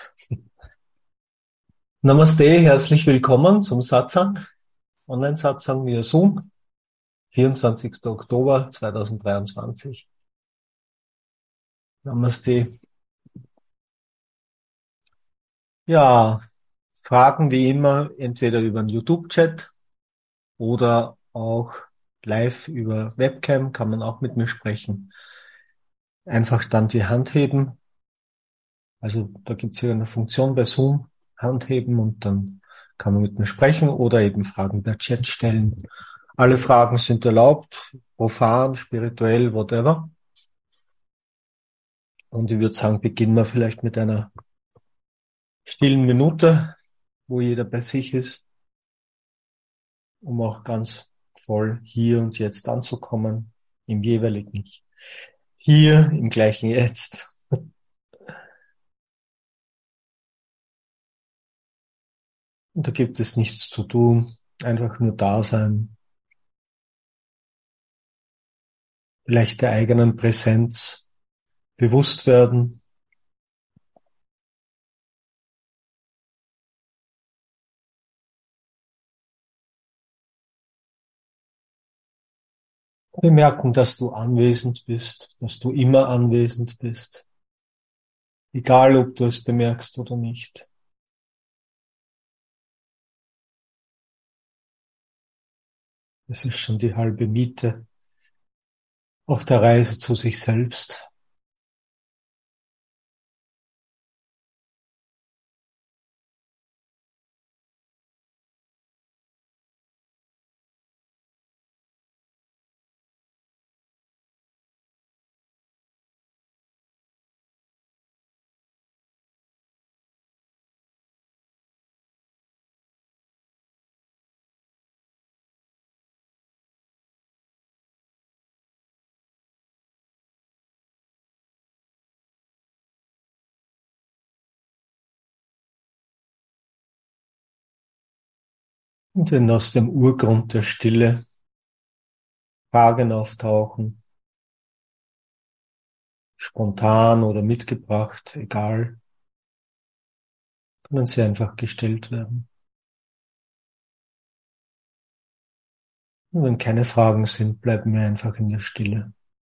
Namaste, herzlich willkommen zum Satsang, Online-Satsang via Zoom, 24. Oktober 2023. Namaste. Ja, Fragen wie immer entweder über den YouTube-Chat oder auch live über Webcam kann man auch mit mir sprechen. Einfach dann die Hand heben. Also da gibt es hier eine Funktion bei Zoom, Hand heben und dann kann man mit mir sprechen oder eben Fragen per Chat stellen. Alle Fragen sind erlaubt, profan, spirituell, whatever. Und ich würde sagen, beginnen wir vielleicht mit einer stillen Minute, wo jeder bei sich ist, um auch ganz voll hier und jetzt anzukommen, im jeweiligen Hier, im gleichen Jetzt. Und da gibt es nichts zu tun, einfach nur da sein, vielleicht der eigenen Präsenz bewusst werden, bemerken, dass du anwesend bist, dass du immer anwesend bist, egal ob du es bemerkst oder nicht. Es ist schon die halbe Miete auf der Reise zu sich selbst. Und wenn aus dem Urgrund der Stille Fragen auftauchen, spontan oder mitgebracht, egal, können sie einfach gestellt werden. Und wenn keine Fragen sind, bleiben wir einfach in der Stille.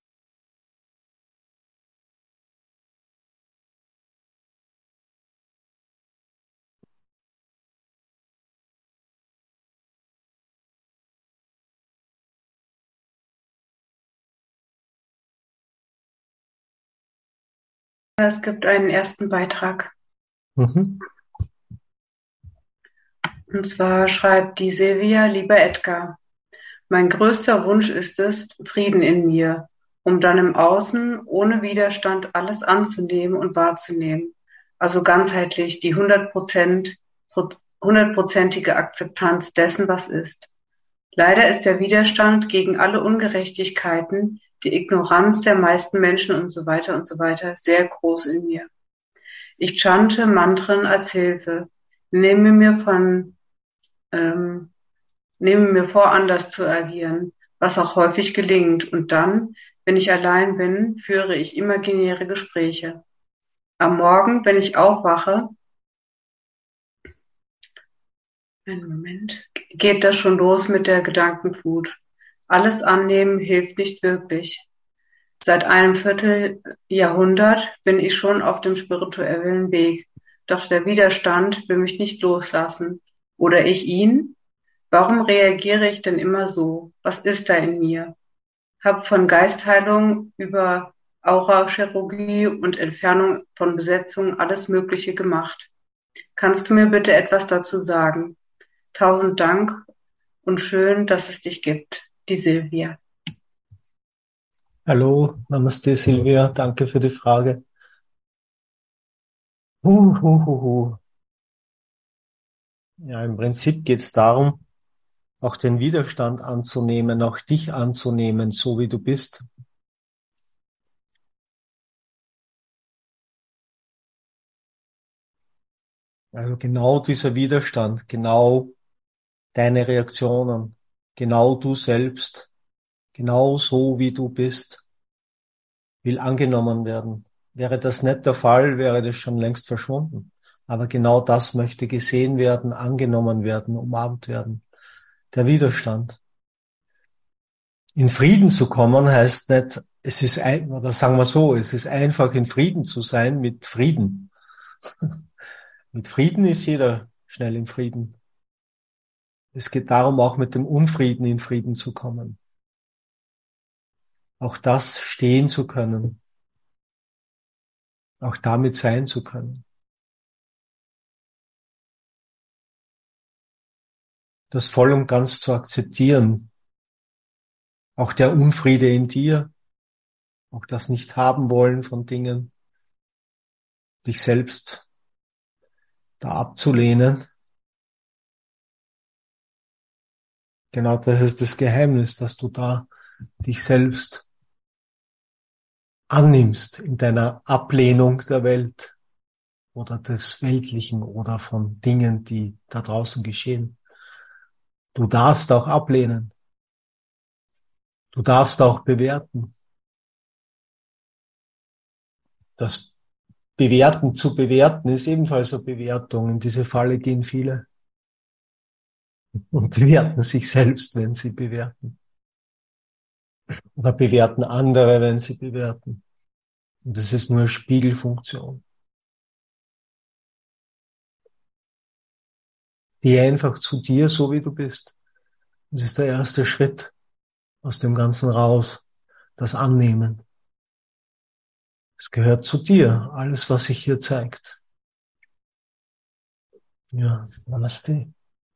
Es gibt einen ersten Beitrag. Mhm. Und zwar schreibt die Silvia: Lieber Edgar, mein größter Wunsch ist es, Frieden in mir, um dann im Außen ohne Widerstand alles anzunehmen und wahrzunehmen. Also ganzheitlich die 100%ige Akzeptanz dessen, was ist. Leider ist der Widerstand gegen alle Ungerechtigkeiten, die Ignoranz der meisten Menschen und so weiter sehr groß in mir. Ich chante Mantren als Hilfe, nehme mir von, ähm, nehme mir vor, anders zu agieren, was auch häufig gelingt. Und dann, wenn ich allein bin, führe ich imaginäre Gespräche. Am Morgen, wenn ich aufwache, einen Moment, geht das schon los mit der Gedankenflut. Alles annehmen hilft nicht wirklich. Seit einem Vierteljahrhundert bin ich schon auf dem spirituellen Weg, doch der Widerstand will mich nicht loslassen. Oder ich ihn? Warum reagiere ich denn immer so? Was ist da in mir? Hab von Geistheilung über Aurachirurgie und Entfernung von Besetzungen alles Mögliche gemacht. Kannst du mir bitte etwas dazu sagen? Tausend Dank und schön, dass es dich gibt. Die Silvia. Hallo, Namaste Silvia, danke für die Frage. Hu. Ja, im Prinzip geht es darum, auch den Widerstand anzunehmen, auch dich anzunehmen, so wie du bist. Also genau dieser Widerstand, genau deine Reaktionen, genau du selbst, genau so wie du bist, will angenommen werden, Wäre das nicht der Fall, wäre das schon längst verschwunden. Aber genau das möchte gesehen werden, angenommen werden, umarmt werden. Der Widerstand. In Frieden zu kommen heißt nicht, es ist oder sagen wir so, es ist einfach in Frieden zu sein mit Frieden. Mit Frieden ist jeder schnell in Frieden. Es geht darum, auch mit dem Unfrieden in Frieden zu kommen. Auch das stehen zu können. Auch damit sein zu können. Das voll und ganz zu akzeptieren. Auch der Unfriede in dir. Auch das Nicht-Haben wollen von Dingen. Dich selbst da abzulehnen. Genau das ist das Geheimnis, dass du da dich selbst annimmst in deiner Ablehnung der Welt oder des Weltlichen oder von Dingen, die da draußen geschehen. Du darfst auch ablehnen. Du darfst auch bewerten. Das Bewerten zu bewerten ist ebenfalls eine Bewertung. In diese Falle gehen viele und bewerten sich selbst, wenn sie bewerten. Oder bewerten andere, wenn sie bewerten. Und das ist nur eine Spiegelfunktion. Geh einfach zu dir, so wie du bist. Das ist der erste Schritt aus dem Ganzen raus. Das Annehmen. Es gehört zu dir. Alles, was sich hier zeigt. Ja, Namaste.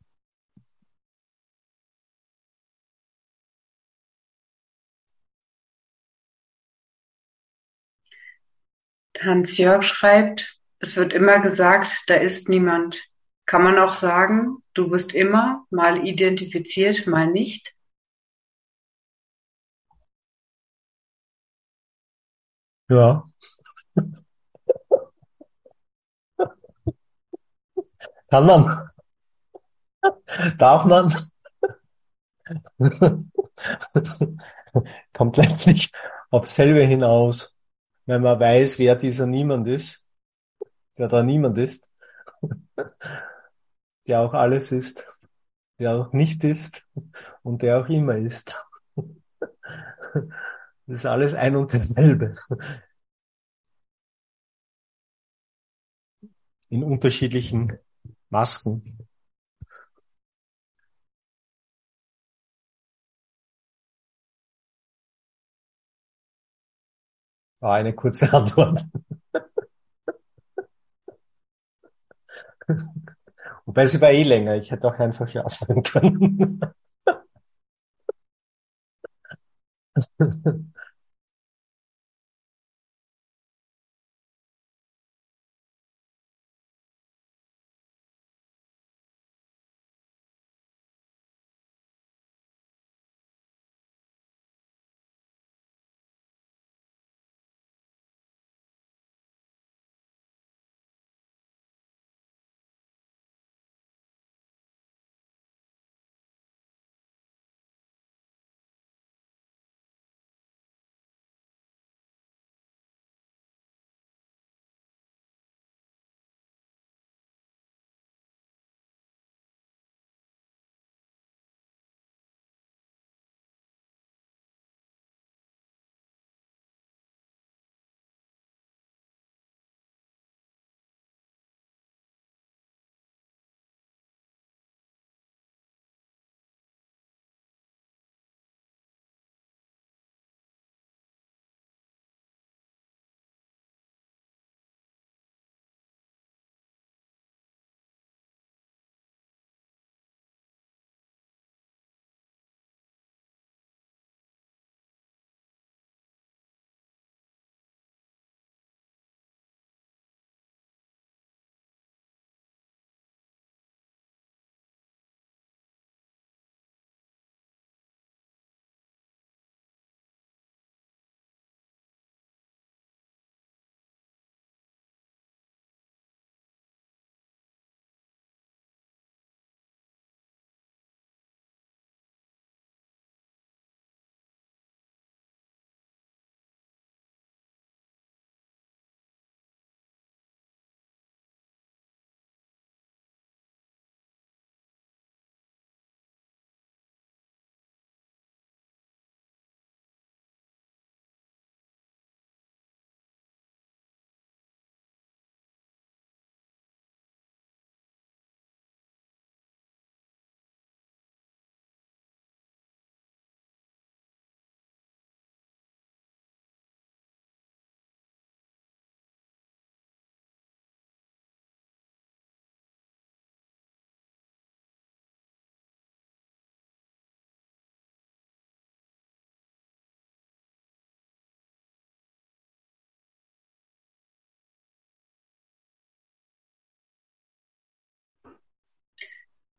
Hans-Jörg schreibt, es wird immer gesagt, da ist niemand. Kann man auch sagen, du bist immer mal identifiziert, mal nicht? Ja, kann man, darf man. Kommt letztlich aufs selbe hinaus, wenn man weiß, wer dieser Niemand ist, der da niemand ist, der auch alles ist, der auch nicht ist und der auch immer ist. Das ist alles ein und dasselbe. In unterschiedlichen Masken. War eine kurze Antwort. Wobei sie war eh länger. Ich hätte auch einfach ja sagen können.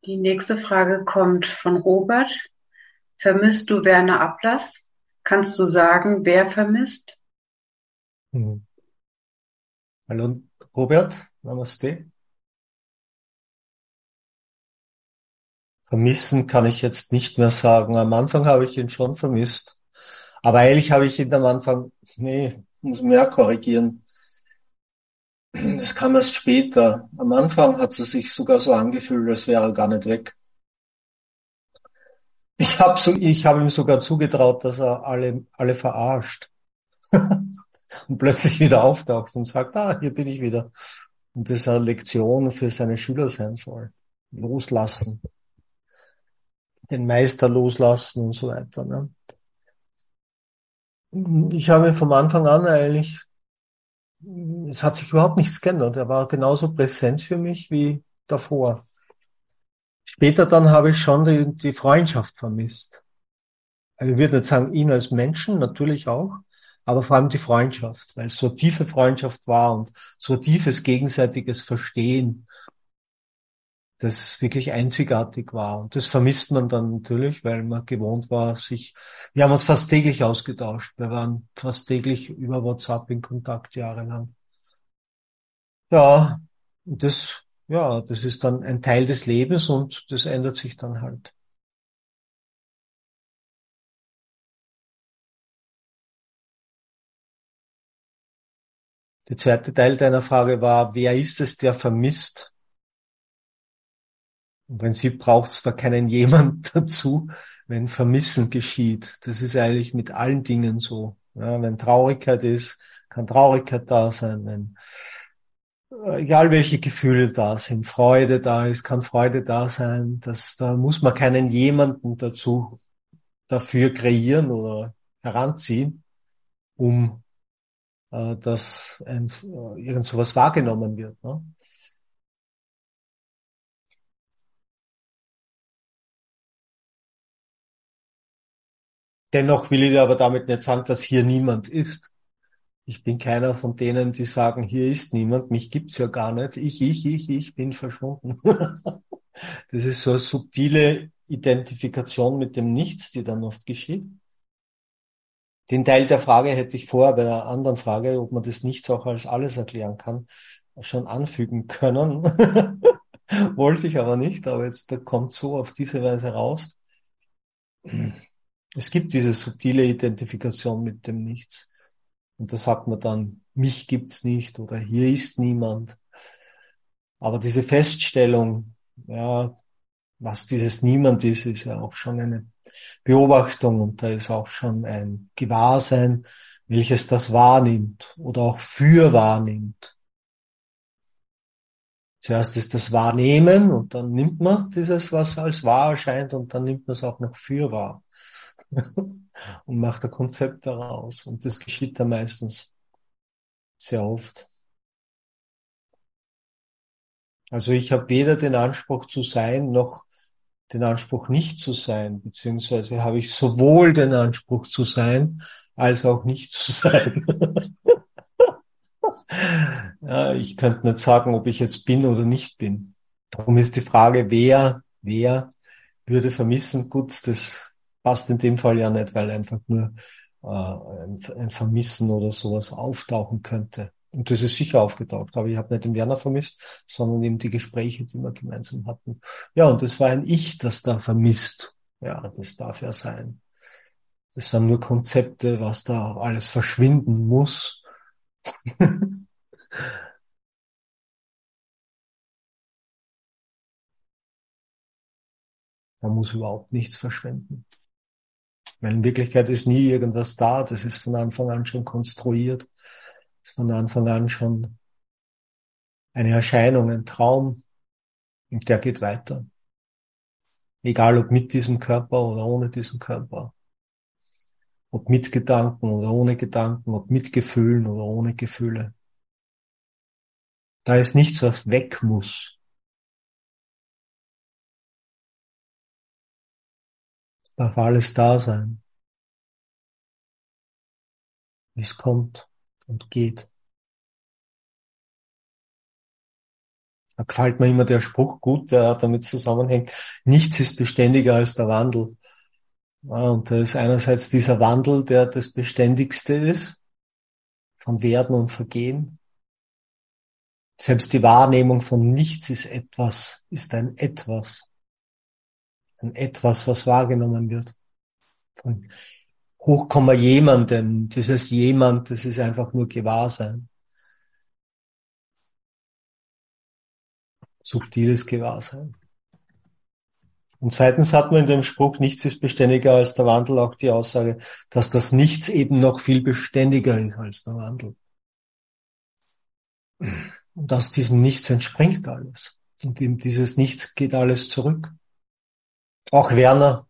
Die nächste Frage kommt von Robert. Vermisst du Werner Ablass? Kannst du sagen, wer vermisst? Hm. Hallo Robert, Namaste. Vermissen kann ich jetzt nicht mehr sagen. Am Anfang habe ich ihn schon vermisst. Aber eigentlich habe ich ihn am Anfang, nee, muss mehr korrigieren. Das kam erst später. Am Anfang hat es sich sogar so angefühlt, als wäre er gar nicht weg. Ich habe ihm sogar zugetraut, dass er alle verarscht und plötzlich wieder auftaucht und sagt, ah, hier bin ich wieder. Und das eine Lektion für seine Schüler sein soll. Loslassen, den Meister loslassen und so weiter. Ne? Ich habe vom Anfang an eigentlich, es hat sich überhaupt nichts geändert. Er war genauso präsent für mich wie davor. Später dann habe ich schon die Freundschaft vermisst. Also ich würde nicht sagen ihn als Menschen, natürlich auch, aber vor allem die Freundschaft, weil es so eine tiefe Freundschaft war und so ein tiefes gegenseitiges Verstehen, das wirklich einzigartig war. Und das vermisst man dann natürlich, weil man gewohnt war, wir haben uns fast täglich ausgetauscht. Wir waren fast täglich über WhatsApp in Kontakt jahrelang. Ja, und das ist dann ein Teil des Lebens und das ändert sich dann halt. Der zweite Teil deiner Frage war, wer ist es, der vermisst? Im Prinzip braucht es da keinen jemand dazu, wenn Vermissen geschieht. Das ist eigentlich mit allen Dingen so. Ja, wenn Traurigkeit ist, kann Traurigkeit da sein. Wenn, egal welche Gefühle da sind, Freude da ist, kann Freude da sein. Da muss man keinen jemanden dafür kreieren oder heranziehen, um dass irgend sowas wahrgenommen wird. Ne? Dennoch will ich dir aber damit nicht sagen, dass hier niemand ist. Ich bin keiner von denen, die sagen, hier ist niemand, mich gibt's ja gar nicht. Ich bin verschwunden. Das ist so eine subtile Identifikation mit dem Nichts, die dann oft geschieht. Den Teil der Frage hätte ich vorher bei einer anderen Frage, ob man das Nichts auch als alles erklären kann, schon anfügen können. Wollte ich aber nicht, aber jetzt da kommt so auf diese Weise raus. Es gibt diese subtile Identifikation mit dem Nichts. Und da sagt man dann, mich gibt's nicht oder hier ist niemand. Aber diese Feststellung, ja, was dieses Niemand ist, ist ja auch schon eine Beobachtung und da ist auch schon ein Gewahrsein, welches das wahrnimmt oder auch für wahrnimmt. Zuerst ist das Wahrnehmen und dann nimmt man dieses, was als wahr erscheint und dann nimmt man es auch noch für wahr und macht ein Konzept daraus. Und das geschieht dann meistens sehr oft. Also ich habe weder den Anspruch zu sein, noch den Anspruch nicht zu sein, beziehungsweise habe ich sowohl den Anspruch zu sein, als auch nicht zu sein. Ja, ich könnte nicht sagen, ob ich jetzt bin oder nicht bin. Darum ist die Frage, wer würde vermissen? Gut, das passt in dem Fall ja nicht, weil einfach nur ein Vermissen oder sowas auftauchen könnte. Und das ist sicher aufgetaucht, aber ich habe nicht den Werner vermisst, sondern eben die Gespräche, die wir gemeinsam hatten. Ja, und das war ein Ich, das da vermisst. Ja, das darf ja sein. Das sind nur Konzepte, was da alles verschwinden muss. Da muss überhaupt nichts verschwinden. Weil in Wirklichkeit ist nie irgendwas da. Das ist von Anfang an schon konstruiert. Ist von Anfang an schon eine Erscheinung, ein Traum. Und der geht weiter. Egal ob mit diesem Körper oder ohne diesen Körper. Ob mit Gedanken oder ohne Gedanken. Ob mit Gefühlen oder ohne Gefühle. Da ist nichts, was weg muss. Es darf alles da sein, wie es kommt und geht. Da gefällt mir immer der Spruch gut, der damit zusammenhängt. Nichts ist beständiger als der Wandel. Ja, und da ist einerseits dieser Wandel, der das Beständigste ist, von Werden und Vergehen. Selbst die Wahrnehmung von nichts ist etwas, ist ein Etwas. Ein Etwas, was wahrgenommen wird. Von Hochkomma jemandem. Dieses Jemand, das ist einfach nur Gewahrsein. Subtiles Gewahrsein. Und zweitens hat man in dem Spruch, nichts ist beständiger als der Wandel, auch die Aussage, dass das Nichts eben noch viel beständiger ist als der Wandel. Und aus diesem Nichts entspringt alles. Und in dieses Nichts geht alles zurück. Auch Werner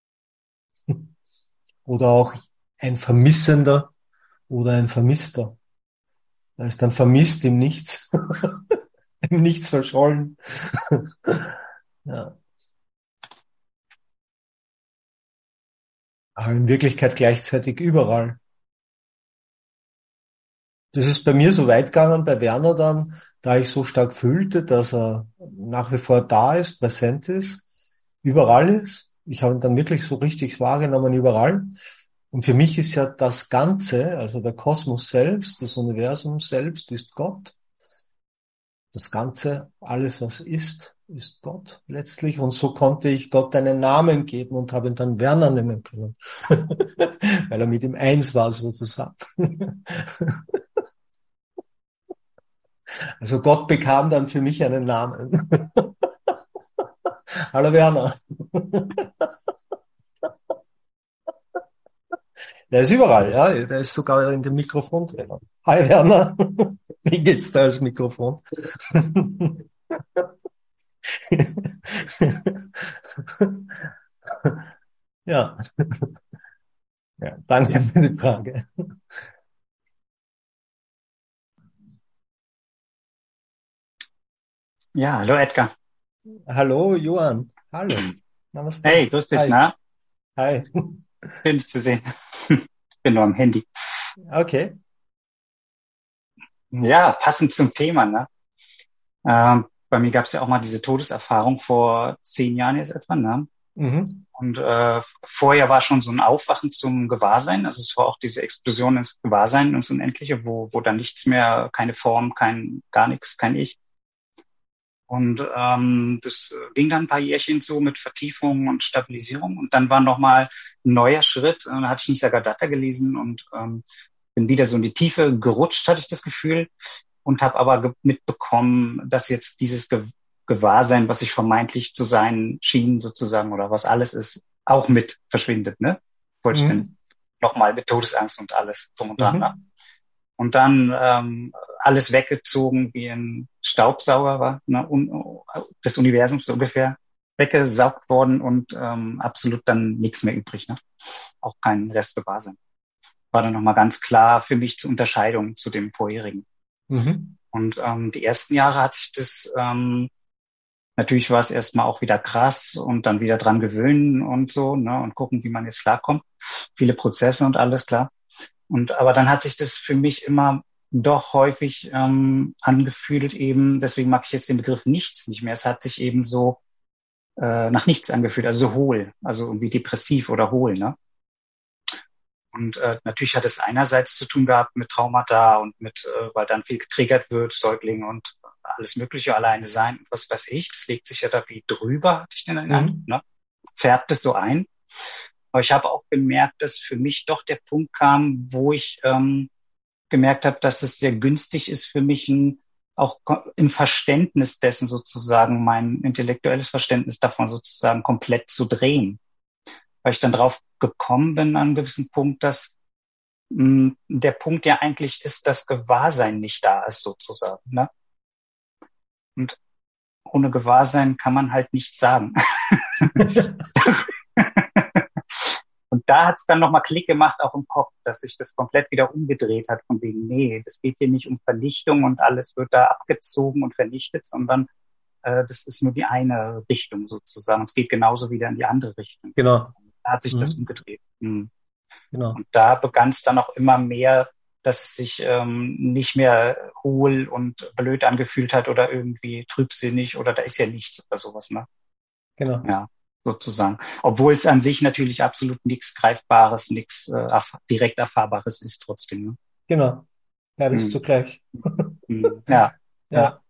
oder auch ein Vermissender oder ein Vermisster. Da ist dann vermisst im Nichts, im Nichts verschollen. Ja. Aber in Wirklichkeit gleichzeitig überall. Das ist bei mir so weit gegangen, bei Werner dann, da ich so stark fühlte, dass er nach wie vor da ist, präsent ist, überall ist. Ich habe ihn dann wirklich so richtig wahrgenommen überall. Und für mich ist ja das Ganze, also der Kosmos selbst, das Universum selbst ist Gott. Das Ganze, alles was ist Gott letztlich. Und so konnte ich Gott einen Namen geben und habe ihn dann Werner nennen können, weil er mit ihm eins war sozusagen. Also Gott bekam dann für mich einen Namen. Hallo Werner. Der ist überall, ja. Der ist sogar in dem Mikrofon drin. Hi Werner. Wie geht's da als Mikrofon? Ja, ja, danke für die Frage. Ja, hallo Edgar. Hallo Johann. Hallo. Namaste. Hey, grüß dich, Hi. na? Hi. Schön, dich zu sehen. Bin nur am Handy. Okay. Ja, passend zum Thema, ne? Bei mir gab es ja auch mal diese Todeserfahrung vor 10 Jahren jetzt etwa, ne? Mhm. Und vorher war schon so ein Aufwachen zum Gewahrsein. Also es war auch diese Explosion ins Gewahrsein, ins Unendliche, wo dann nichts mehr, keine Form, gar nichts, kein Ich. Und das ging dann ein paar Jährchen so mit Vertiefung und Stabilisierung. Und dann war nochmal ein neuer Schritt. Da hatte ich Nisargadatta gelesen und bin wieder so in die Tiefe gerutscht, hatte ich das Gefühl. Und habe aber mitbekommen, dass jetzt dieses Gewahrsein, was ich vermeintlich zu sein schien sozusagen, oder was alles ist, auch mit verschwindet, ne? Vollständig. Mhm. Nochmal mit Todesangst und alles drum und dran. Ne? Mhm. Und dann alles weggezogen wie ein Staubsauger war, ne, des Universums so ungefähr, weggesaugt worden und absolut dann nichts mehr übrig, ne? Auch kein Rest Gewahrsein. War dann nochmal ganz klar für mich zur Unterscheidung zu dem vorherigen. Mhm. Und die ersten Jahre hat sich das, natürlich war es erstmal auch wieder krass und dann wieder dran gewöhnen und so, ne, und gucken, wie man jetzt klarkommt. Viele Prozesse und alles klar. Aber dann hat sich das für mich immer doch häufig angefühlt eben, deswegen mag ich jetzt den Begriff nichts nicht mehr. Es hat sich eben so nach nichts angefühlt, also so hohl, also irgendwie depressiv oder hohl, ne? Und natürlich hat es einerseits zu tun gehabt mit Traumata und weil dann viel getriggert wird, Säuglinge und alles Mögliche, alleine sein und was weiß ich. Das legt sich ja da wie drüber, hatte ich den Eindruck, Mhm. ne? Färbt es so ein. Aber ich habe auch gemerkt, dass für mich doch der Punkt kam, wo ich gemerkt habe, dass es sehr günstig ist für mich, auch im Verständnis dessen sozusagen, mein intellektuelles Verständnis davon sozusagen komplett zu drehen. Weil ich dann drauf gekommen bin an einem gewissen Punkt, dass der Punkt ja eigentlich ist, dass Gewahrsein nicht da ist sozusagen. Ne? Und ohne Gewahrsein kann man halt nichts sagen. Und da hat es dann nochmal Klick gemacht, auch im Kopf, dass sich das komplett wieder umgedreht hat, von wegen, nee, das geht hier nicht um Vernichtung und alles wird da abgezogen und vernichtet, sondern das ist nur die eine Richtung sozusagen. Es geht genauso wieder in die andere Richtung. Genau. Da hat sich das Mhm. umgedreht. Und Genau. da begann es dann auch immer mehr, dass es sich nicht mehr hohl und blöd angefühlt hat oder irgendwie trübsinnig oder da ist ja nichts oder sowas, ne? Genau, Ja, sozusagen. Obwohl es an sich natürlich absolut nichts Greifbares, nichts direkt Erfahrbares ist trotzdem, ne? genau. Beides Hm. zugleich. Ja, ja. Ja.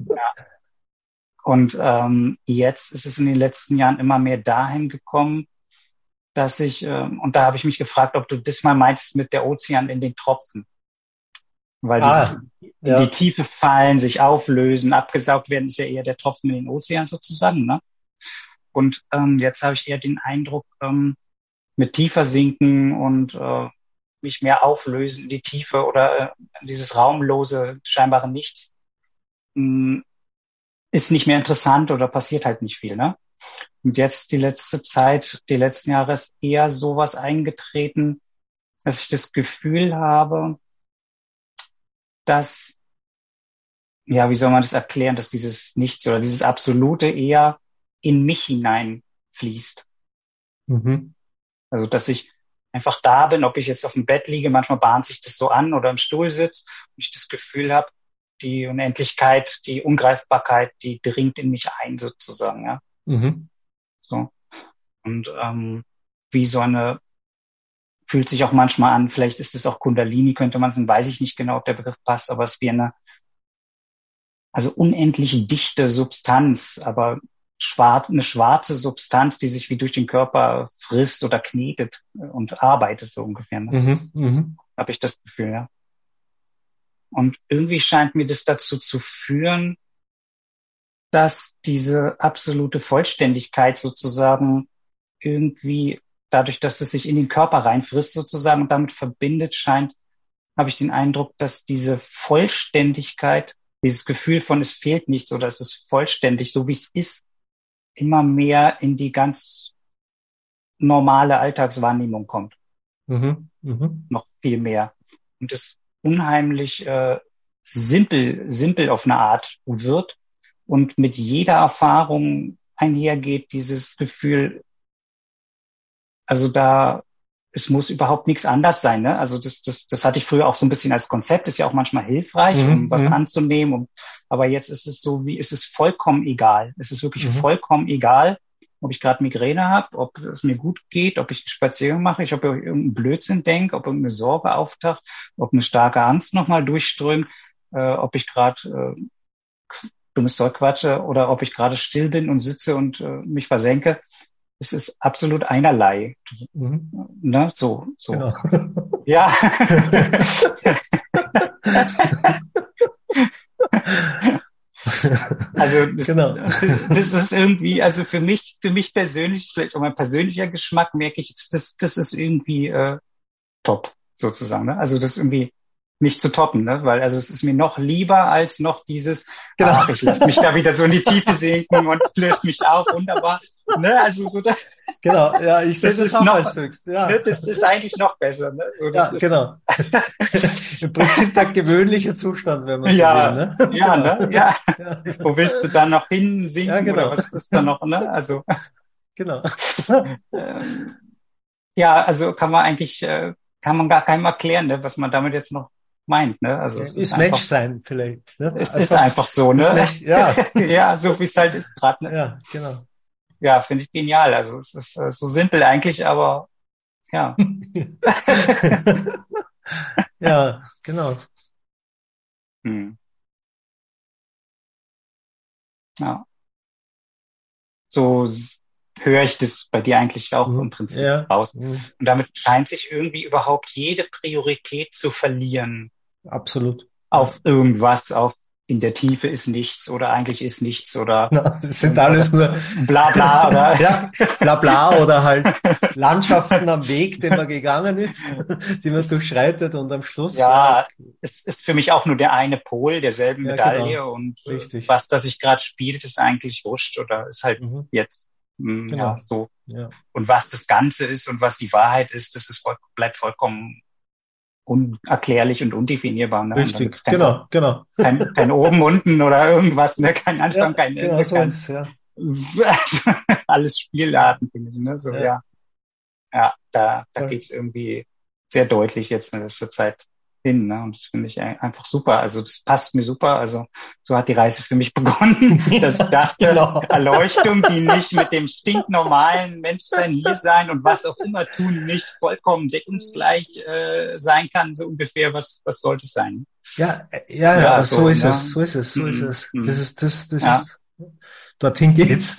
Und jetzt ist es in den letzten Jahren immer mehr dahin gekommen, dass und da habe ich mich gefragt, ob du das mal meintest mit der Ozean in den Tropfen. Weil dieses in die Ja. Tiefe fallen, sich auflösen, abgesaugt werden, ist ja eher der Tropfen in den Ozean sozusagen, ne? Und jetzt habe ich eher den Eindruck, mit tiefer sinken und mich mehr auflösen in die Tiefe oder dieses raumlose, scheinbare Nichts, mh, ist nicht mehr interessant oder passiert halt nicht viel, ne? Und jetzt die letzte Zeit, die letzten Jahre ist eher sowas eingetreten, dass ich das Gefühl habe, dass, ja, wie soll man das erklären, dass dieses Nichts oder dieses Absolute eher in mich hineinfließt. Mhm. Also, dass ich einfach da bin, ob ich jetzt auf dem Bett liege, manchmal bahnt sich das so an oder im Stuhl sitze und ich das Gefühl habe, die Unendlichkeit, die Ungreifbarkeit, die dringt in mich ein sozusagen, ja. Mhm. So. Und wie so eine, fühlt sich auch manchmal an, vielleicht ist es auch Kundalini, könnte man sagen, weiß ich nicht genau, ob der Begriff passt, aber es wie also unendlich dichte Substanz, aber eine schwarze Substanz, die sich wie durch den Körper frisst oder knetet und arbeitet, so ungefähr. Ne? Mhm. Mhm. Habe ich das Gefühl, ja. Und irgendwie scheint mir das dazu zu führen, dass diese absolute Vollständigkeit sozusagen irgendwie dadurch, dass es sich in den Körper reinfrisst sozusagen und damit verbindet scheint, habe ich den Eindruck, dass diese Vollständigkeit, dieses Gefühl von es fehlt nichts oder es ist vollständig, so wie es ist, immer mehr in die ganz normale Alltagswahrnehmung kommt. Mhm. Mhm. Noch viel mehr. Und es unheimlich simpel auf eine Art wird und mit jeder Erfahrung einhergeht dieses Gefühl, also es muss überhaupt nichts anders sein, ne? Also das hatte ich früher auch so ein bisschen als Konzept, ist ja auch manchmal hilfreich, um Mhm. was Mhm. anzunehmen, aber jetzt ist es so es ist vollkommen egal. Es ist wirklich Mhm. vollkommen egal, ob ich gerade Migräne habe, ob es mir gut geht, ob ich einen Spaziergang mache, ob ich irgendeinen Blödsinn denke, ob irgendeine Sorge auftaucht, ob eine starke Angst nochmal durchströmt, ob ich gerade dummes Zeug quatsche oder ob ich gerade still bin und sitze und mich versenke. Es ist absolut einerlei. Mhm. Ne? So. Genau. Ja. Also Genau. das ist irgendwie, also für mich persönlich, vielleicht auch mein persönlicher Geschmack, merke ich, das ist irgendwie top, sozusagen. Ne? Also das ist irgendwie nicht zu toppen, ne? Weil also es ist mir noch lieber als noch dieses, Genau. ach, ich lasse mich da wieder so in die Tiefe sinken und löst mich auf, wunderbar. Ne? Also so Genau. Ja, ich sehe das das ist auch noch, als höchst. Ja. ne, das ist eigentlich noch besser. Ne? So, das Ja, ist genau. Im Prinzip der gewöhnliche Zustand, wenn man so will, ja, ne? ja, Genau. ne, ja. Ja, Wo willst du dann noch ja, hinsinken oder genau. was ist da noch, ne? Also Genau. ähm, ja, also kann man gar keinem erklären, ne, was man damit jetzt noch meint, ne? Also Ja, es ist ist einfach, Menschsein vielleicht, ne? es ist Einfach einfach so, das ne? Mensch, ja, Ja, so wie es halt ist gerade, ne? ja, genau. Ja, finde ich genial. Also es ist so simpel eigentlich, aber ja. Ja, genau. Hm, ja. So höre ich das bei dir eigentlich auch im Mhm. Prinzip Ja, raus. mhm. Und damit scheint sich irgendwie überhaupt jede Priorität zu verlieren Absolut. Ja. auf irgendwas, auf in der Tiefe ist nichts oder eigentlich ist nichts oder Na, das sind alles oder nur, bla bla oder ja, bla bla oder halt Landschaften am Weg, den man gegangen ist, die man es, durchschreitet und am Schluss, ja, ja, es ist für mich auch nur der eine Pol derselben ja, Medaille genau, und richtig. was das sich gerade spielt, ist eigentlich wurscht oder ist halt Mhm. jetzt ja Genau, so. ja, Und was das Ganze ist und was die Wahrheit ist, das ist bleibt vollkommen unerklärlich und undefinierbar. Ne? Und da richtig, gibt's genau, genau. kein oben, unten oder irgendwas, ne? Kein Anfang, Ja, kein genau Ende, so ist, ja, alles Spielarten, finde ich. Ne? So, ja, ja, ja, da voll. geht's irgendwie sehr deutlich jetzt in letzter Zeit. hin, ne? Und das finde ich einfach super. Also das passt mir super. Also so hat die Reise für mich begonnen, dass ich dachte, Genau. Erleuchtung, die nicht mit dem stinknormalen Menschsein hier sein und was auch immer tun, nicht vollkommen deckungsgleich sein kann, so ungefähr. Was sollte es sein? Ja, aber so So, ist ne? es, so ist es, so ist es. Das Ja, ist, dorthin geht's.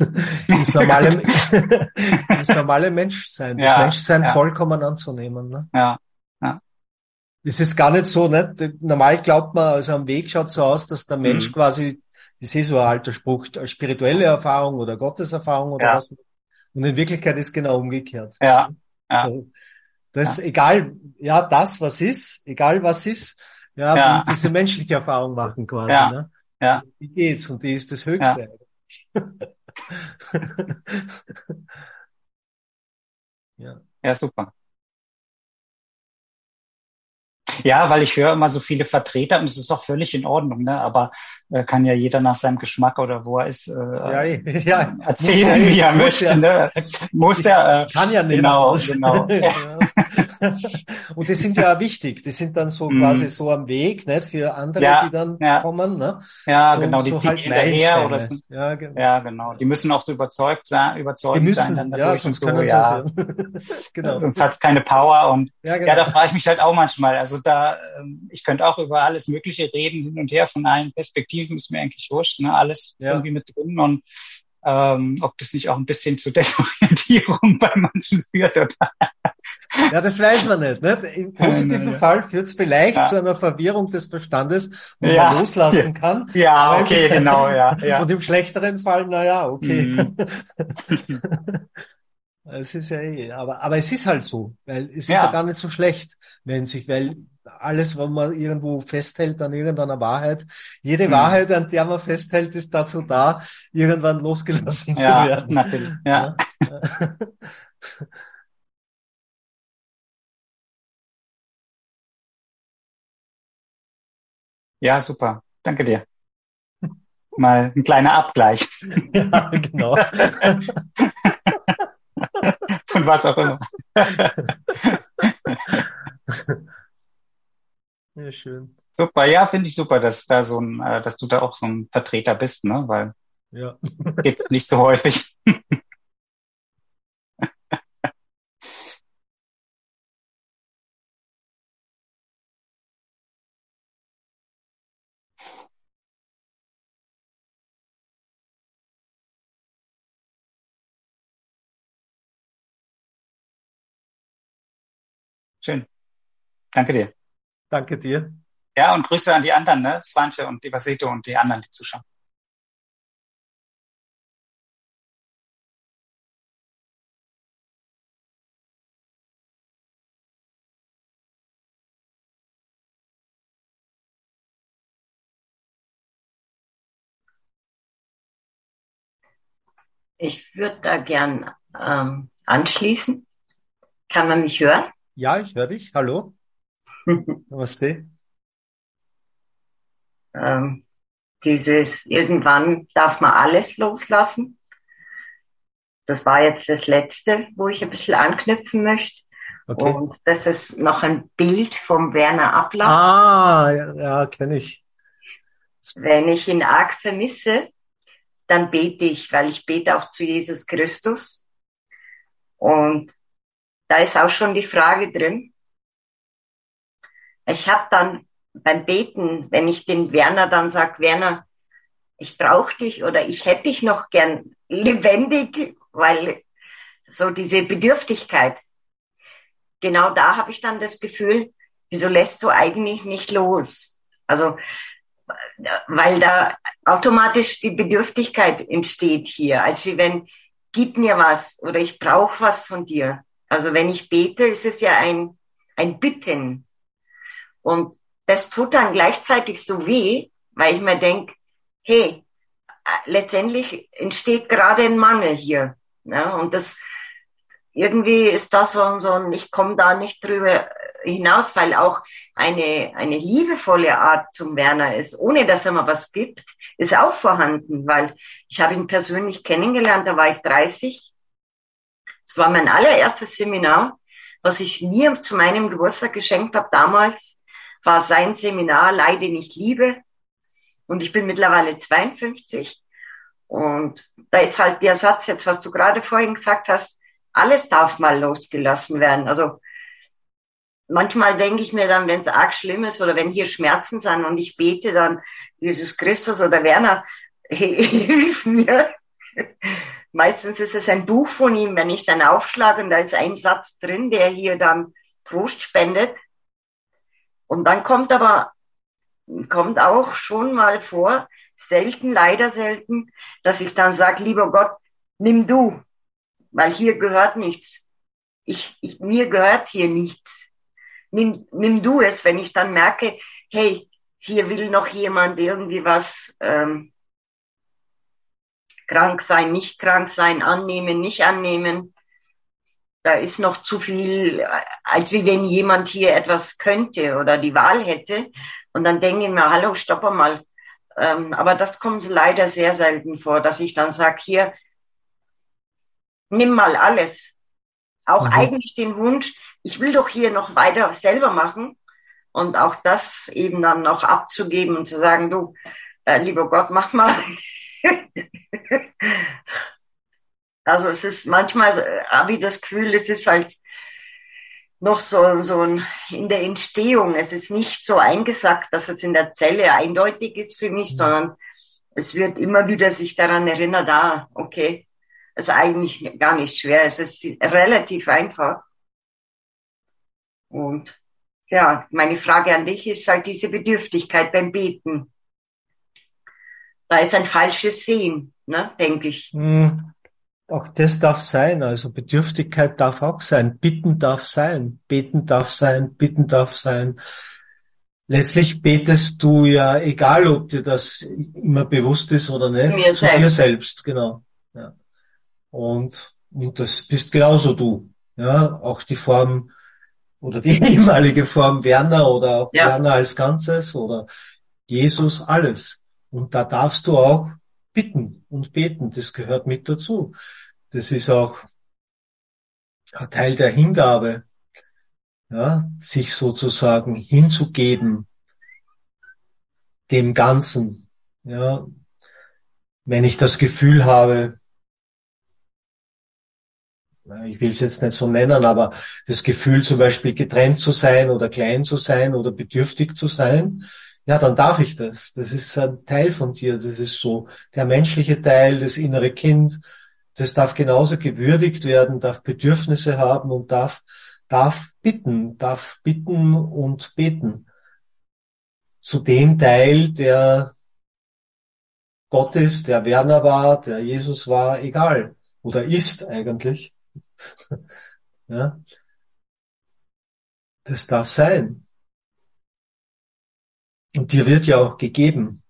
Ins normale Menschsein, das ja, Menschsein ja, vollkommen anzunehmen, ne? ja, ja. Es ist gar nicht so, ne? Normal glaubt man, also am Weg schaut so aus, dass der Mensch Mhm. quasi, das ist so ein alter Spruch, spirituelle Erfahrung oder Gotteserfahrung oder Ja, was. Und in Wirklichkeit ist genau umgekehrt. ja, ja, So, das ja, egal, ja, das, was ist, egal was ist, ja, will ja, diese menschliche Erfahrung machen quasi, ja, ne? ja, Wie geht's? Und die ist das ja, Höchste. Ja. ja, super. Ja, weil ich höre immer so viele Vertreter und es ist auch völlig in Ordnung, ne? Aber kann ja jeder nach seinem Geschmack oder wo er ist Ja, ja, erzählen, wie er muss möchte, ja, ne? Muss er, kann ja nicht genau, anders. genau. Ja. Und die sind ja auch wichtig. Die sind dann so quasi Mm, so am Weg, nicht? Für andere, die ja, dann ja, kommen, ne? ja, So, genau, die so ziehen halt hinterher oder Meilensteine. sind, ja, genau. Die müssen auch so Die überzeugend sein dann müssen, ja, dadurch und sonst so, können sie es ja. ja. Genau. Sonst hat's keine Power und Ja, ja, da genau. frage ich mich halt auch manchmal. Also da, ich könnte auch über alles Mögliche reden, hin und her, von allen Perspektiven ist mir eigentlich wurscht, ne? Alles Ja. irgendwie mit drin und ob das nicht auch ein bisschen zu Desorientierung bei manchen führt oder Ja, das weiß man nicht. Im positiven naja. Fall führt es vielleicht zu Ja, einer Verwirrung des Verstandes, wo man ja, ja, loslassen kann. ja, Aber okay, genau, ja, und ja. im schlechteren Fall, na ja, okay. Hm. Es ist ja aber es ist halt so, weil es ist ja Ja, gar nicht so schlecht, weil alles, was man irgendwo festhält an irgendeiner Wahrheit, jede hm. Wahrheit, an der man festhält, ist dazu da, irgendwann losgelassen zu Ja, werden. natürlich, ja. Ja, Ja, super. Danke dir. Mal ein kleiner Abgleich ja, genau. von was auch immer. Ja, schön. Super, ja, finde ich super, dass da dass du da auch so ein Vertreter bist, ne? Weil Ja. gibt's nicht so häufig. Schön. Danke dir. Danke dir. Ja, und Grüße an die anderen, ne? Swantje und die Vasito und die anderen, die zuschauen. Ich würde da gern anschließen. Kann man mich hören? Ja, ich höre dich. Hallo. Namaste. ähm, Dieses irgendwann darf man alles loslassen. Das war jetzt das Letzte, wo ich ein bisschen anknüpfen möchte. Okay. Und das ist noch ein Bild vom Werner Ablaff. Ah, ja, ja, kenne ich. Wenn ich ihn arg vermisse, dann bete ich, weil ich bete auch zu Jesus Christus. Und da ist auch schon die Frage drin. Ich habe dann beim Beten, wenn ich den Werner dann sage, Werner, ich brauche dich oder ich hätte dich noch gern lebendig, weil so diese Bedürftigkeit, genau da habe ich dann das Gefühl, wieso lässt du eigentlich nicht los? Also, weil da automatisch die Bedürftigkeit entsteht hier, als wie wenn, gib mir was oder ich brauche was von dir. Also wenn ich bete, ist es ja ein Bitten. Und das tut dann gleichzeitig so weh, weil ich mir denke, hey, letztendlich entsteht gerade ein Mangel hier. Ja, und das irgendwie ist das so ein, ich komme da nicht drüber hinaus, weil auch eine liebevolle Art zum Werner ist, ohne dass er mir was gibt, ist auch vorhanden, weil ich habe ihn persönlich kennengelernt, da war ich 30. Es war mein allererstes Seminar, was ich mir zu meinem Geburtstag geschenkt habe damals, fahre sein Seminar Leide nicht Liebe. Und ich bin mittlerweile 52. Und da ist halt der Satz jetzt, was du gerade vorhin gesagt hast, alles darf mal losgelassen werden. Also manchmal denke ich mir dann, wenn es arg schlimm ist oder wenn hier Schmerzen sind und ich bete dann, Jesus Christus oder Werner, hilf mir. Meistens ist es ein Buch von ihm, wenn ich dann aufschlage und da ist ein Satz drin, der hier dann Trost spendet. Und dann kommt auch schon mal vor, selten, leider selten, dass ich dann sage, lieber Gott, nimm du, weil hier gehört nichts. Mir gehört hier nichts. Nimm du es, wenn ich dann merke, hey, hier will noch jemand irgendwie was, krank sein, nicht krank sein, annehmen, nicht annehmen. Da ist noch zu viel, als wie wenn jemand hier etwas könnte oder die Wahl hätte. Und dann denke ich mir, hallo, stopp mal. Aber das kommt leider sehr selten vor, dass ich dann sage, hier, nimm mal alles. Auch eigentlich den Wunsch, ich will doch hier noch weiter selber machen. Und auch das eben dann noch abzugeben und zu sagen, du, lieber Gott, mach mal. Also es ist manchmal, habe ich das Gefühl, es ist halt noch so ein, in der Entstehung. Es ist nicht so eingesackt, dass es in der Zelle eindeutig ist für mich, sondern es wird immer wieder sich daran erinnert, okay, es ist eigentlich gar nicht schwer. Es ist relativ einfach. Und ja, meine Frage an dich ist halt diese Bedürftigkeit beim Beten. Da ist ein falsches Sehen, ne, denke ich. Auch das darf sein, also Bedürftigkeit darf auch sein, Bitten darf sein, Beten darf sein, Bitten darf sein. Letztlich betest du ja, egal ob dir das immer bewusst ist oder nicht, zu dir selbst, genau. Ja. Und das bist genauso du. Ja, auch die Form oder die ehemalige Form Werner oder auch Werner als Ganzes oder Jesus, alles. Und da darfst du auch bitten und beten, das gehört mit dazu. Das ist auch ein Teil der Hingabe, ja, sich sozusagen hinzugeben dem Ganzen. Ja, wenn ich das Gefühl habe, ich will es jetzt nicht so nennen, aber das Gefühl zum Beispiel getrennt zu sein oder klein zu sein oder bedürftig zu sein, ja, dann darf ich das. Das ist ein Teil von dir. Das ist so der menschliche Teil, das innere Kind. Das darf genauso gewürdigt werden, darf Bedürfnisse haben und darf bitten und beten. Zu dem Teil, der Gott ist, der Werner war, der Jesus war, egal. Oder ist eigentlich. Ja. Das darf sein. Und dir wird ja auch gegeben.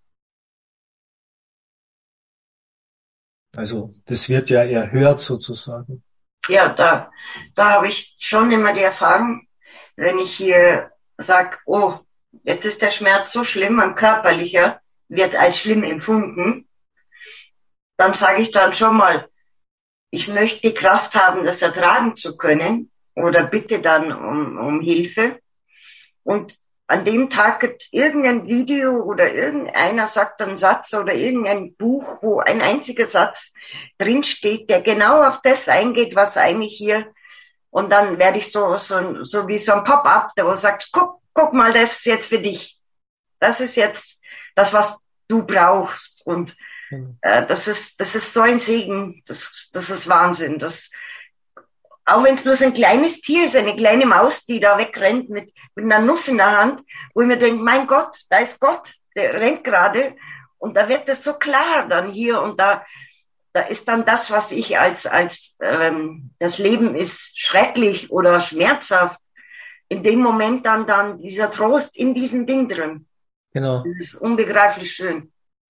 Also das wird ja erhört sozusagen. Ja, da habe ich schon immer die Erfahrung, wenn ich hier sag, oh, jetzt ist der Schmerz so schlimm, mein körperlicher wird als schlimm empfunden, dann sage ich dann schon mal, ich möchte die Kraft haben, das ertragen zu können oder bitte dann um Hilfe. Und an dem Tag gibt es irgendein Video oder irgendeiner sagt einen Satz oder irgendein Buch, wo ein einziger Satz drinsteht, der genau auf das eingeht, was eigentlich hier, und dann werde ich so wie so ein Pop-up, der wo sagt, guck mal, das ist jetzt für dich. Das ist jetzt das, was du brauchst. Und das ist so ein Segen, das ist Wahnsinn. Auch wenn es bloß ein kleines Tier ist, eine kleine Maus, die da wegrennt mit einer Nuss in der Hand, wo ich mir denke, mein Gott, da ist Gott, der rennt gerade. Und da wird das so klar dann hier und da ist dann das, was ich als das Leben ist schrecklich oder schmerzhaft. In dem Moment dann dieser Trost in diesem Ding drin. Genau. Das ist unbegreiflich schön.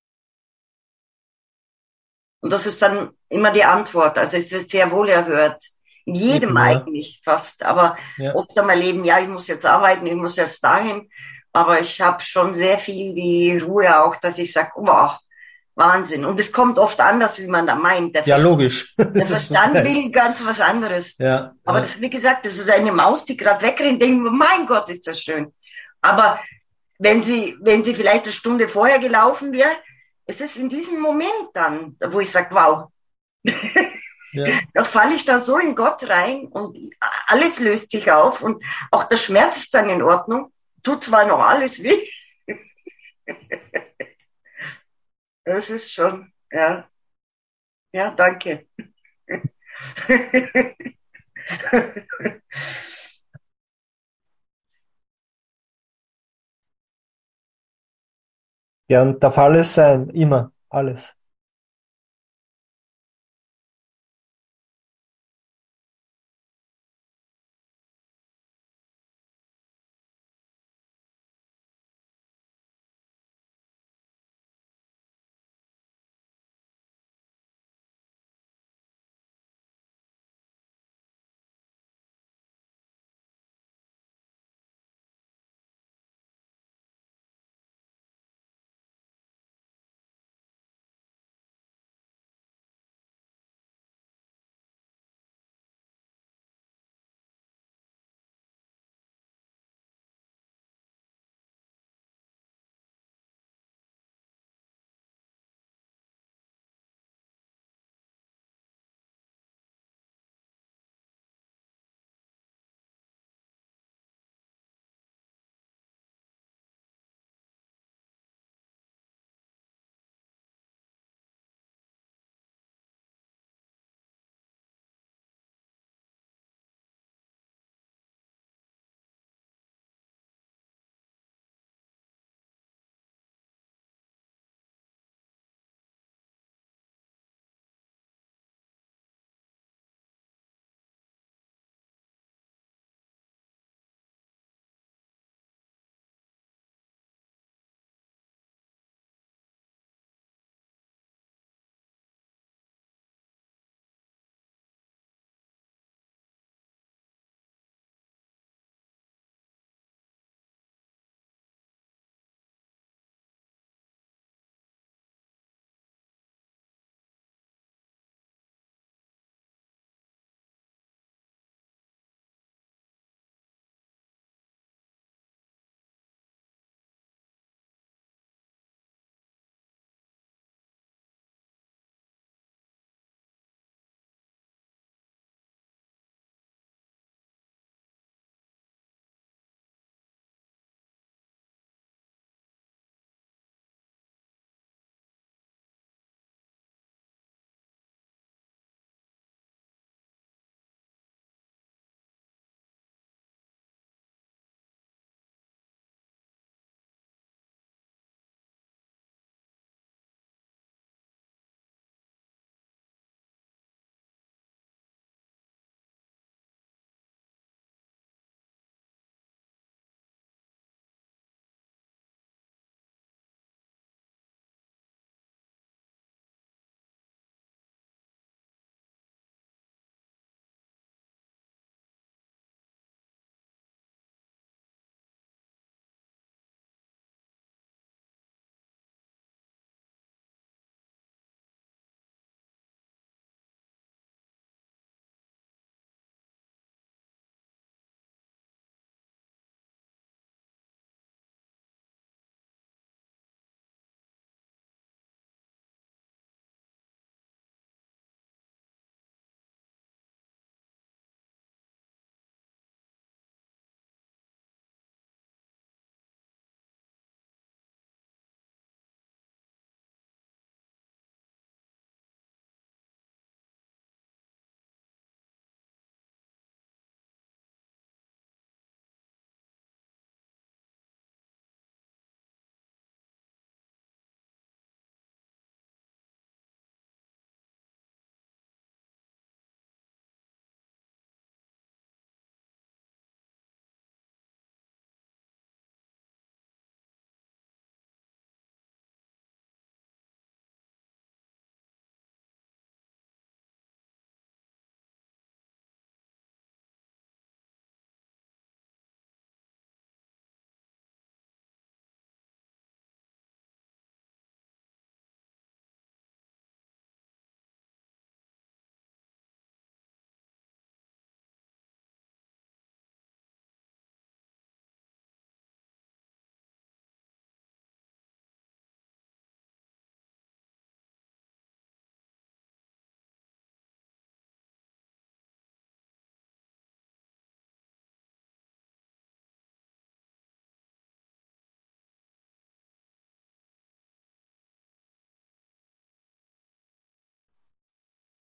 Und das ist dann immer die Antwort. Also es wird sehr wohl erhört. In jedem eigentlich fast. Aber oft einmal leben, ich muss jetzt arbeiten, ich muss jetzt dahin. Aber ich habe schon sehr viel die Ruhe auch, dass ich sage, wow, Wahnsinn. Und es kommt oft anders, wie man da meint. Ja, logisch. Der Verstand will ganz was anderes. Ja, aber das, wie gesagt, das ist eine Maus, die gerade wegrennt, denkt, mein Gott, ist das schön. Aber wenn sie vielleicht eine Stunde vorher gelaufen wäre, es ist in diesem Moment dann, wo ich sage, wow, Ja. da falle ich da so in Gott rein und alles löst sich auf und auch der Schmerz ist dann in Ordnung. Tut zwar noch alles weh. Das ist schon, ja, ja, danke. Ja, und darf alles sein, immer, alles.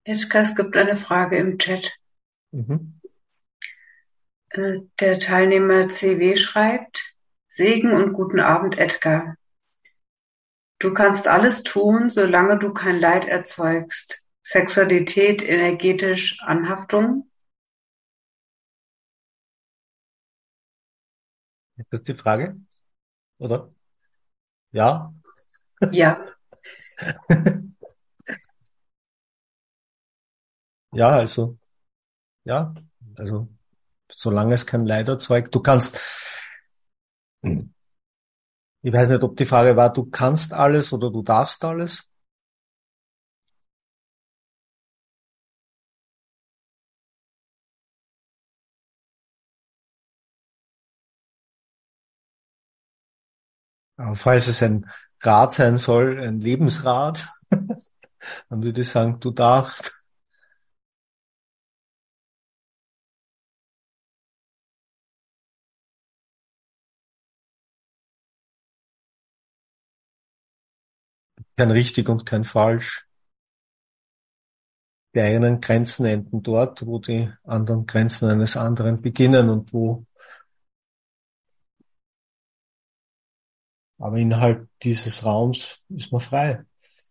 Edgar, es gibt eine Frage im Chat. Mhm. Der Teilnehmer CW schreibt: Segen und guten Abend, Edgar. Du kannst alles tun, solange du kein Leid erzeugst. Sexualität, energetisch, Anhaftung? Ist das die Frage? Oder? Ja? Ja. Ja, also, ja, also, solange es kein Leid erzeugt, du kannst, ich weiß nicht, ob die Frage war, du kannst alles oder du darfst alles. Aber falls es ein Rat sein soll, ein Lebensrat, dann würde ich sagen, du darfst. Kein richtig und kein falsch. Die eigenen Grenzen enden dort, wo die anderen Grenzen eines anderen beginnen und wo, aber innerhalb dieses Raums ist man frei.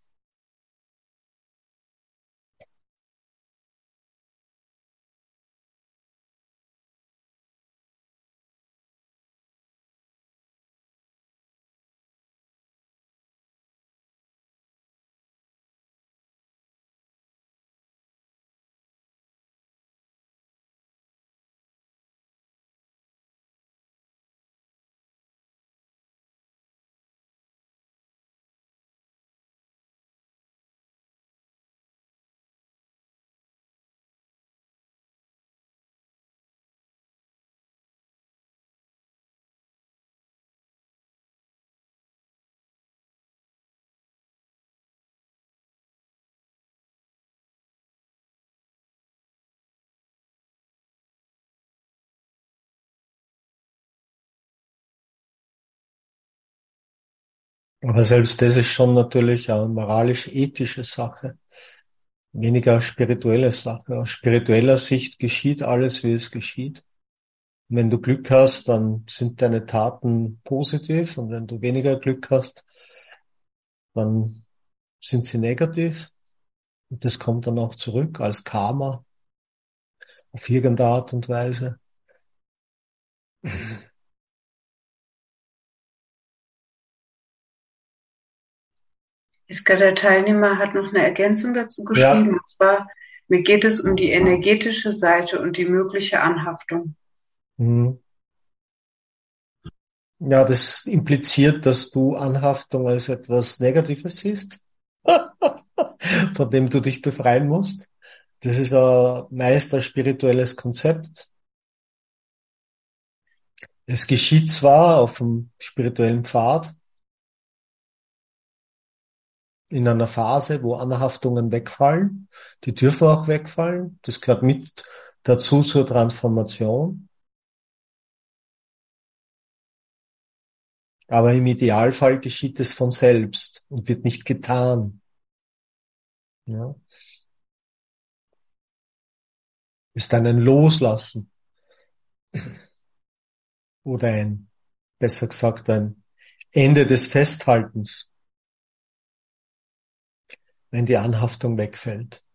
Aber selbst das ist schon natürlich eine moralisch-ethische Sache, weniger spirituelle Sache. Aus spiritueller Sicht geschieht alles, wie es geschieht. Und wenn du Glück hast, dann sind deine Taten positiv, und wenn du weniger Glück hast, dann sind sie negativ. Und das kommt dann auch zurück als Karma auf irgendeine Art und Weise. Edgar, der Teilnehmer hat noch eine Ergänzung dazu geschrieben, Ja, und zwar: Mir geht es um die energetische Seite und die mögliche Anhaftung. mhm. Ja, das impliziert, dass du Anhaftung als etwas Negatives siehst, von dem du dich befreien musst. Das ist meist ein spirituelles Konzept. Es geschieht zwar auf dem spirituellen Pfad in einer Phase, wo Anhaftungen wegfallen. Die dürfen auch wegfallen. Das gehört mit dazu zur Transformation. Aber im Idealfall geschieht es von selbst und wird nicht getan. Ja. Ist dann ein Loslassen oder besser gesagt, ein Ende des Festhaltens, wenn die Anhaftung wegfällt.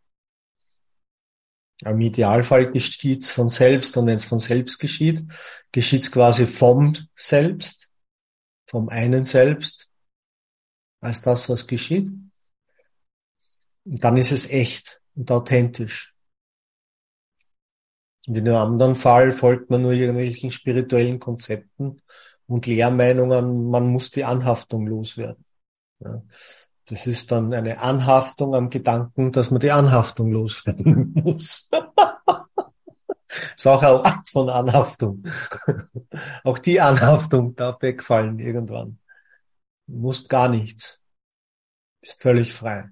Im Idealfall geschieht es von selbst, und wenn es von selbst geschieht, geschieht es quasi vom Selbst, vom einen Selbst, als das, was geschieht. Und dann ist es echt und authentisch. Und in dem anderen Fall folgt man nur irgendwelchen spirituellen Konzepten und Lehrmeinungen, man muss die Anhaftung loswerden. Ja. Das ist dann eine Anhaftung am Gedanken, dass man die Anhaftung loswerden muss. Ist auch eine Art von Anhaftung. Auch die Anhaftung darf wegfallen irgendwann. Du musst gar nichts. Bist völlig frei.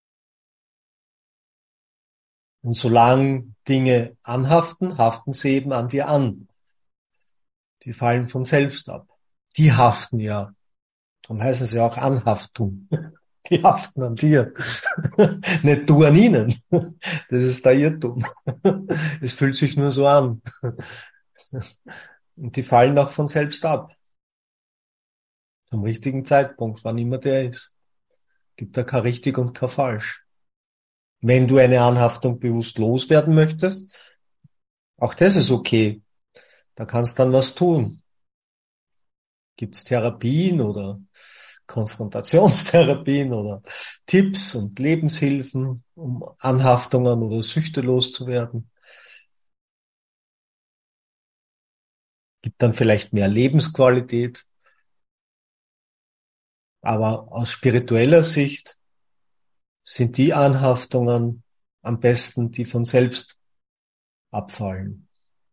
Und solange Dinge anhaften, haften sie eben an dir an. Die fallen von selbst ab. Die haften ja. Darum heißen sie auch Anhaftung. Die haften an dir. Nicht du an ihnen. Das ist der Irrtum. Es fühlt sich nur so an. Und die fallen auch von selbst ab. Zum richtigen Zeitpunkt, wann immer der ist. Gibt da kein richtig und kein falsch. Wenn du eine Anhaftung bewusst loswerden möchtest, auch das ist okay. Da kannst dann was tun. Gibt's Therapien oder Konfrontationstherapien oder Tipps und Lebenshilfen, um Anhaftungen oder Süchte loszuwerden. Gibt dann vielleicht mehr Lebensqualität. Aber aus spiritueller Sicht sind die Anhaftungen am besten, die von selbst abfallen.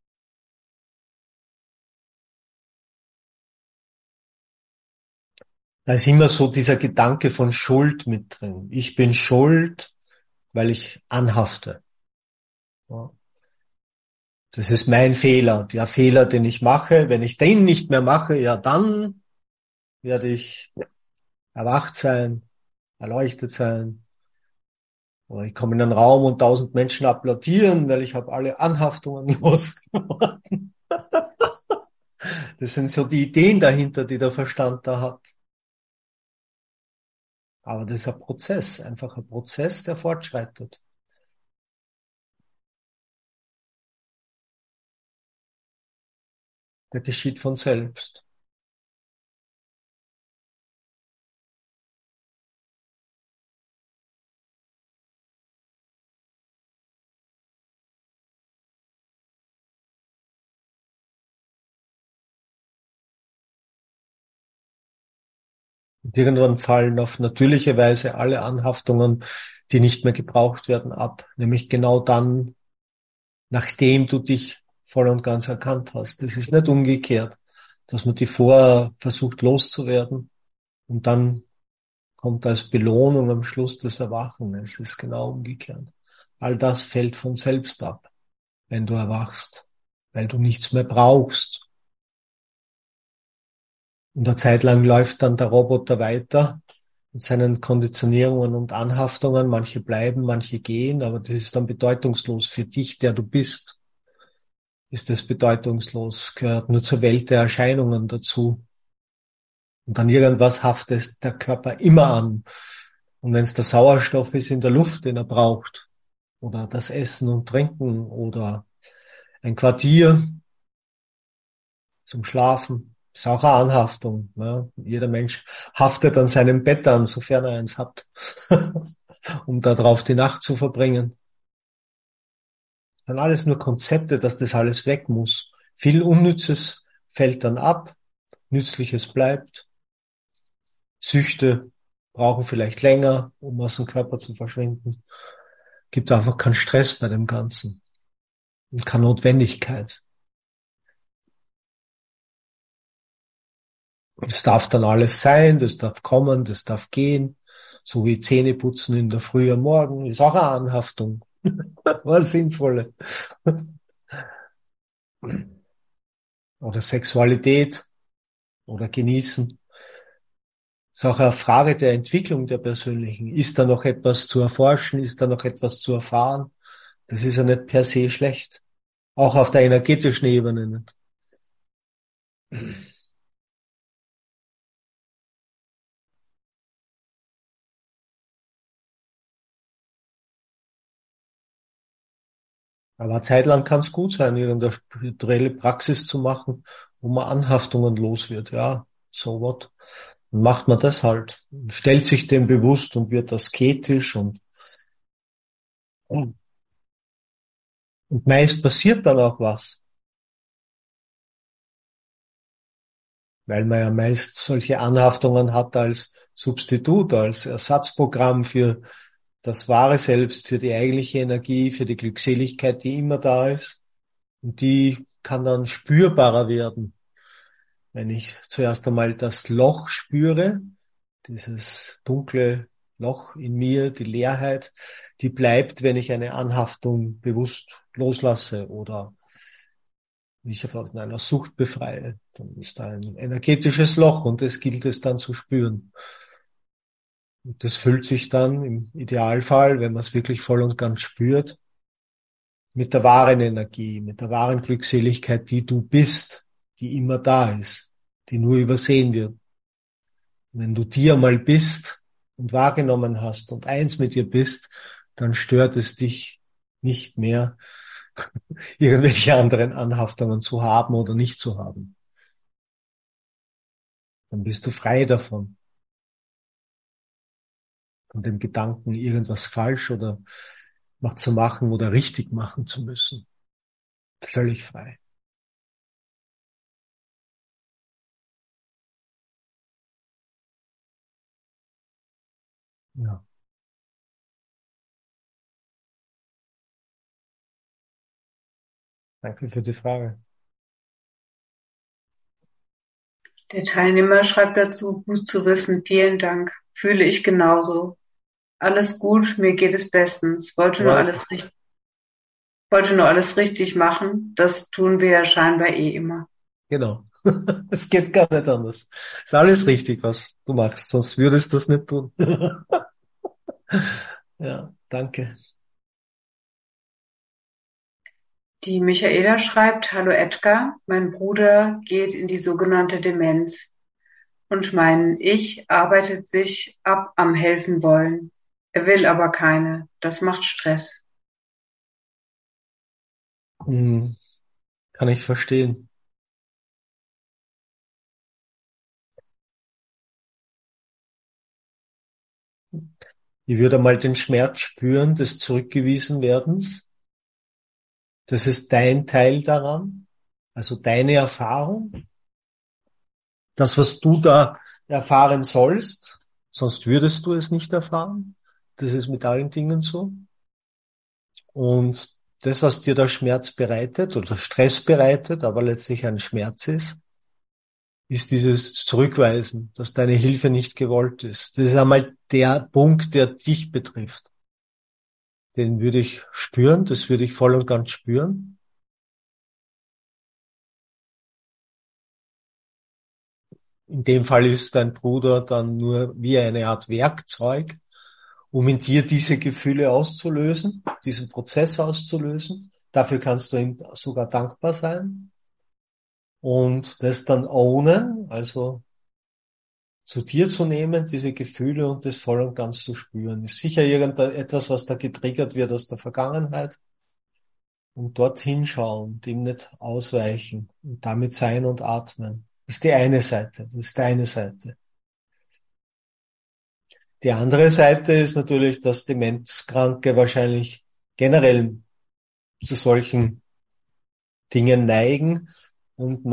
Da ist immer so dieser Gedanke von Schuld mit drin. Ich bin schuld, weil ich anhafte. Ja. Das ist mein Fehler, der Fehler, den ich mache. Wenn ich den nicht mehr mache, ja, dann werde ich erwacht sein, erleuchtet sein. Oder ich komme in einen Raum und 1000 Menschen applaudieren, weil ich habe alle Anhaftungen losgeworden. Das sind so die Ideen dahinter, die der Verstand da hat. Aber das ist ein Prozess, einfach ein Prozess, der fortschreitet. Der geschieht von selbst. Und irgendwann fallen auf natürliche Weise alle Anhaftungen, die nicht mehr gebraucht werden, ab. Nämlich genau dann, nachdem du dich voll und ganz erkannt hast. Das ist nicht umgekehrt, dass man die vorher versucht loszuwerden und dann kommt als Belohnung am Schluss das Erwachen. Es ist genau umgekehrt. All das fällt von selbst ab, wenn du erwachst, weil du nichts mehr brauchst. Und eine Zeit lang läuft dann der Roboter weiter mit seinen Konditionierungen und Anhaftungen. Manche bleiben, manche gehen, aber das ist dann bedeutungslos für dich, der du bist. Ist das bedeutungslos, gehört nur zur Welt der Erscheinungen dazu. Und an irgendwas haftet der Körper immer an. Und wenn es der Sauerstoff ist in der Luft, den er braucht, oder das Essen und Trinken, oder ein Quartier zum Schlafen, ist auch eine Anhaftung. Ja. Jeder Mensch haftet an seinem Bett an, sofern er eins hat, um da drauf die Nacht zu verbringen. Das sind alles nur Konzepte, dass das alles weg muss. Viel Unnützes fällt dann ab, Nützliches bleibt. Süchte brauchen vielleicht länger, um aus dem Körper zu verschwinden. Gibt einfach keinen Stress bei dem Ganzen und keine Notwendigkeit. Das darf dann alles sein, das darf kommen, das darf gehen. So wie Zähneputzen in der Früh am Morgen ist auch eine Anhaftung. Was Sinnvolle. Oder Sexualität oder Genießen. Ist auch eine Frage der Entwicklung der Persönlichen. Ist da noch etwas zu erforschen? Ist da noch etwas zu erfahren? Das ist ja nicht per se schlecht. Auch auf der energetischen Ebene nicht. Aber eine Zeit lang kann es gut sein, irgendeine spirituelle Praxis zu machen, wo man Anhaftungen los wird. Ja, so what? Dann macht man das halt. Stellt sich dem bewusst und wird asketisch und meist passiert dann auch was. Weil man ja meist solche Anhaftungen hat als Substitut, als Ersatzprogramm für das wahre Selbst, für die eigentliche Energie, für die Glückseligkeit, die immer da ist. Und die kann dann spürbarer werden. Wenn ich zuerst einmal das Loch spüre, dieses dunkle Loch in mir, die Leerheit, die bleibt, wenn ich eine Anhaftung bewusst loslasse oder mich von einer Sucht befreie. Dann ist da ein energetisches Loch und das gilt es dann zu spüren. Und das füllt sich dann im Idealfall, wenn man es wirklich voll und ganz spürt, mit der wahren Energie, mit der wahren Glückseligkeit, die du bist, die immer da ist, die nur übersehen wird. Wenn du dir mal bist und wahrgenommen hast und eins mit dir bist, dann stört es dich nicht mehr, irgendwelche anderen Anhaftungen zu haben oder nicht zu haben. Dann bist du frei davon, von dem Gedanken, irgendwas falsch oder zu machen oder richtig machen zu müssen. Völlig frei. Ja, danke für die Frage. Der Teilnehmer schreibt dazu, gut zu wissen, vielen Dank. Fühle ich genauso. Alles gut, mir geht es bestens. Ja, Wollte nur alles richtig machen. Das tun wir ja scheinbar eh immer. genau. Es geht gar nicht anders. Ist alles richtig, was du machst, sonst würdest du das nicht tun. Ja, danke. Die Michaela schreibt, hallo Edgar, mein Bruder geht in die sogenannte Demenz und mein Ich arbeitet sich ab am helfen wollen. Er will aber keine. Das macht Stress. Hm, kann ich verstehen. Ich würde mal den Schmerz spüren des Zurückgewiesen-Werdens. Das ist dein Teil daran, also deine Erfahrung. Das, was du da erfahren sollst, sonst würdest du es nicht erfahren. Das ist mit allen Dingen so. Und das, was dir da Schmerz bereitet oder Stress bereitet, aber letztlich ein Schmerz ist dieses Zurückweisen, dass deine Hilfe nicht gewollt ist. Das ist einmal der Punkt, der dich betrifft. Den würde ich spüren, das würde ich voll und ganz spüren. In dem Fall ist dein Bruder dann nur wie eine Art Werkzeug, um in dir diese Gefühle auszulösen, diesen Prozess auszulösen. Dafür kannst du ihm sogar dankbar sein und das dann ownen, also zu dir zu nehmen, diese Gefühle und das voll und ganz zu spüren. Ist sicher irgendetwas, was da getriggert wird aus der Vergangenheit und dorthin schauen, dem nicht ausweichen und damit sein und atmen. Das ist die eine Seite, das ist deine Seite. Die andere Seite ist natürlich, dass Demenzkranke wahrscheinlich generell zu solchen Dingen neigen und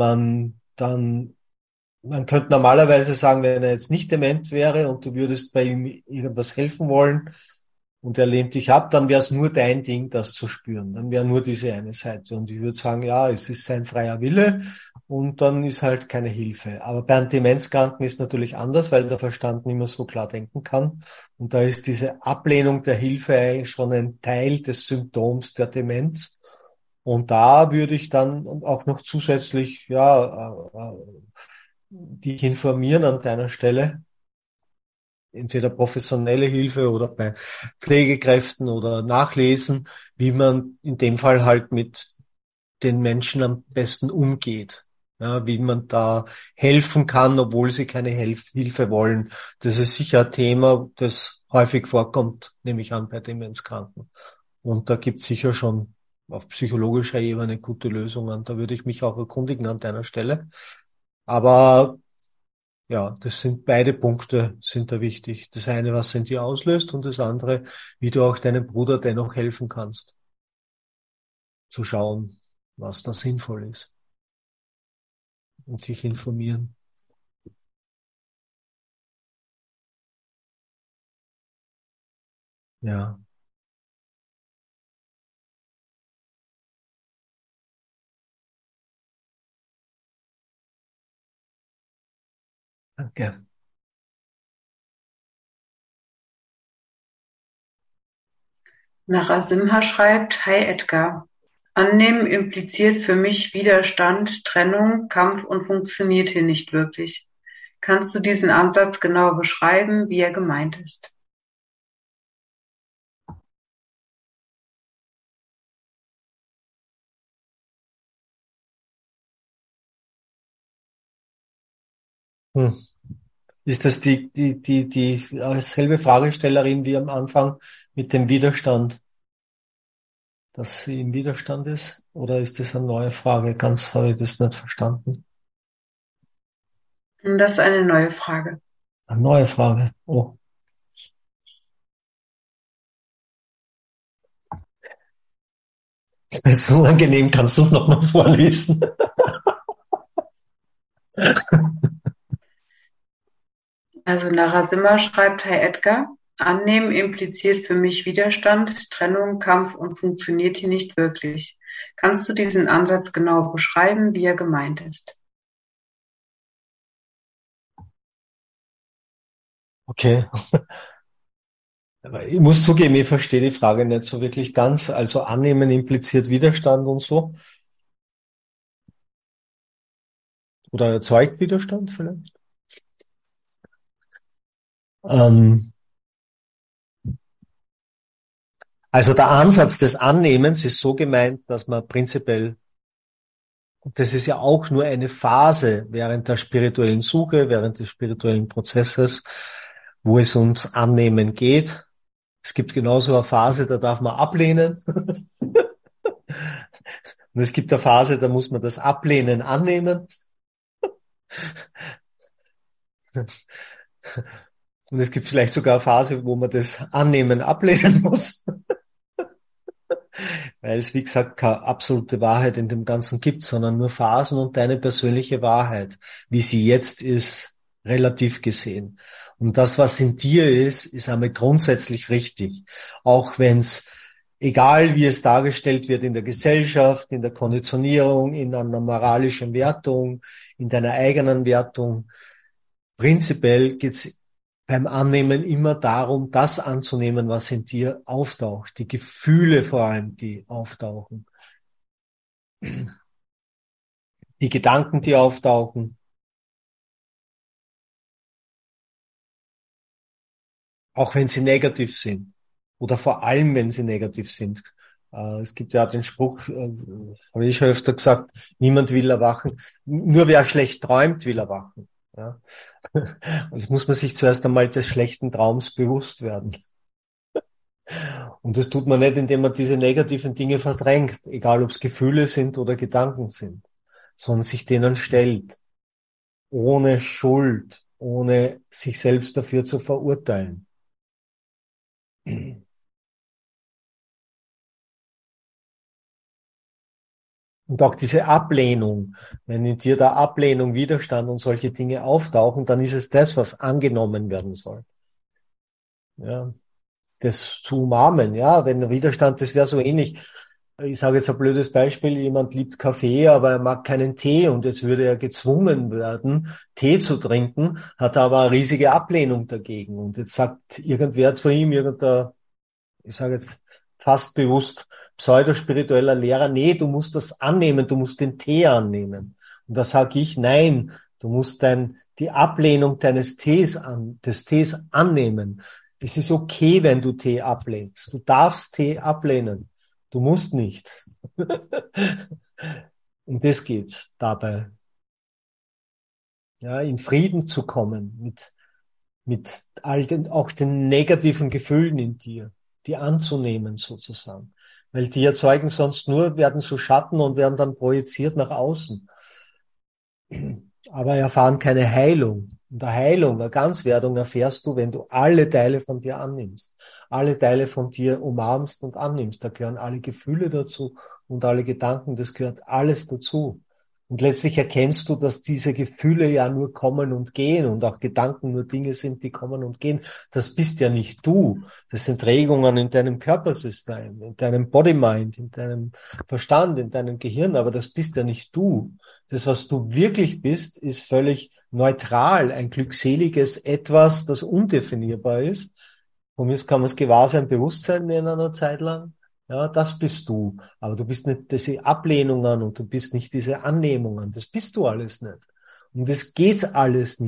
man könnte normalerweise sagen, wenn er jetzt nicht dement wäre und du würdest bei ihm irgendwas helfen wollen und er lehnt dich ab, dann wäre es nur dein Ding, das zu spüren. Dann wäre nur diese eine Seite. Und ich würde sagen, ja, es ist sein freier Wille und dann ist halt keine Hilfe. Aber bei einem Demenzkranken ist natürlich anders, weil der Verstand nicht mehr so klar denken kann. Und da ist diese Ablehnung der Hilfe eigentlich schon ein Teil des Symptoms der Demenz. Und da würde ich dann auch noch zusätzlich, dich informieren an deiner Stelle, entweder professionelle Hilfe oder bei Pflegekräften oder nachlesen, wie man in dem Fall halt mit den Menschen am besten umgeht. Ja, wie man da helfen kann, obwohl sie keine Hilfe wollen. Das ist sicher ein Thema, das häufig vorkommt, nehme ich an, bei Demenzkranken. Und da gibt es sicher schon auf psychologischer Ebene gute Lösungen. Da würde ich mich auch erkundigen an deiner Stelle. Aber ja, das sind beide Punkte, sind da wichtig. Das eine, was in dir auslöst und das andere, wie du auch deinem Bruder dennoch helfen kannst, zu schauen, was da sinnvoll ist und dich informieren. Ja, danke. Nara Simha schreibt, hi Edgar. Annehmen impliziert für mich Widerstand, Trennung, Kampf und funktioniert hier nicht wirklich. Kannst du diesen Ansatz genauer beschreiben, wie er gemeint ist? Hm. Ist das die selbe Fragestellerin wie am Anfang mit dem Widerstand, dass sie im Widerstand ist? Oder ist das eine neue Frage? Ganz habe ich das nicht verstanden. Das ist eine neue Frage. Eine neue Frage. Oh. Das ist so unangenehm. Kannst du es nochmal vorlesen? Also Narasimha schreibt, Herr Edgar, Annehmen impliziert für mich Widerstand, Trennung, Kampf und funktioniert hier nicht wirklich. Kannst du diesen Ansatz genau beschreiben, wie er gemeint ist? Okay. Aber ich muss zugeben, ich verstehe die Frage nicht so wirklich ganz. Also annehmen impliziert Widerstand und so. Oder erzeugt Widerstand vielleicht. Also der Ansatz des Annehmens ist so gemeint, dass man prinzipiell, und das ist ja auch nur eine Phase während der spirituellen Suche, während des spirituellen Prozesses, wo es ums Annehmen geht. Es gibt genauso eine Phase, da darf man ablehnen. Und es gibt eine Phase, da muss man das Ablehnen annehmen. Und es gibt vielleicht sogar eine Phase, wo man das Annehmen ablehnen muss. Weil es, wie gesagt, keine absolute Wahrheit in dem Ganzen gibt, sondern nur Phasen und deine persönliche Wahrheit, wie sie jetzt ist, relativ gesehen. Und das, was in dir ist einmal grundsätzlich richtig. Auch wenn es, egal wie es dargestellt wird in der Gesellschaft, in der Konditionierung, in einer moralischen Wertung, in deiner eigenen Wertung, prinzipiell geht's beim Annehmen immer darum, das anzunehmen, was in dir auftaucht. Die Gefühle vor allem, die auftauchen. Die Gedanken, die auftauchen. Auch wenn sie negativ sind. Oder vor allem, wenn sie negativ sind. Es gibt ja den Spruch, habe ich schon öfter gesagt, niemand will erwachen. Nur wer schlecht träumt, will erwachen. Ja. Also muss man sich zuerst einmal des schlechten Traums bewusst werden. Und das tut man nicht, indem man diese negativen Dinge verdrängt, egal ob es Gefühle sind oder Gedanken sind, sondern sich denen stellt, ohne Schuld, ohne sich selbst dafür zu verurteilen. Und auch diese Ablehnung, wenn in dir da Ablehnung, Widerstand und solche Dinge auftauchen, dann ist es das, was angenommen werden soll. Ja, das zu umarmen, ja, wenn der Widerstand, das wäre so ähnlich. Ich sage jetzt ein blödes Beispiel, jemand liebt Kaffee, aber er mag keinen Tee und jetzt würde er gezwungen werden, Tee zu trinken, hat aber eine riesige Ablehnung dagegen. Und jetzt sagt irgendwer zu ihm, irgendein, ich sage jetzt fast bewusst, pseudospiritueller Lehrer, nee, du musst das annehmen, du musst den Tee annehmen. Und da sage ich, nein, du musst die Ablehnung des Tees annehmen. Es ist okay, wenn du Tee ablehnst. Du darfst Tee ablehnen. Du musst nicht. Um das geht's dabei. Ja, in Frieden zu kommen mit auch den negativen Gefühlen in dir, die anzunehmen sozusagen. Weil die erzeugen sonst nur, werden zu Schatten und werden dann projiziert nach außen. Aber erfahren keine Heilung. Und eine Heilung, eine Ganzwerdung erfährst du, wenn du alle Teile von dir annimmst. Alle Teile von dir umarmst und annimmst. Da gehören alle Gefühle dazu und alle Gedanken, das gehört alles dazu. Und letztlich erkennst du, dass diese Gefühle ja nur kommen und gehen und auch Gedanken nur Dinge sind, die kommen und gehen. Das bist ja nicht du. Das sind Regungen in deinem Körpersystem, in deinem Body-Mind, in deinem Verstand, in deinem Gehirn, aber das bist ja nicht du. Das, was du wirklich bist, ist völlig neutral, ein glückseliges Etwas, das undefinierbar ist. Von mir kann man es Gewahrsein, Bewusstsein nennen einer Zeit lang. Ja, das bist du. Aber du bist nicht diese Ablehnungen und du bist nicht diese Annehmungen. Das bist du alles nicht. Und das geht alles nicht.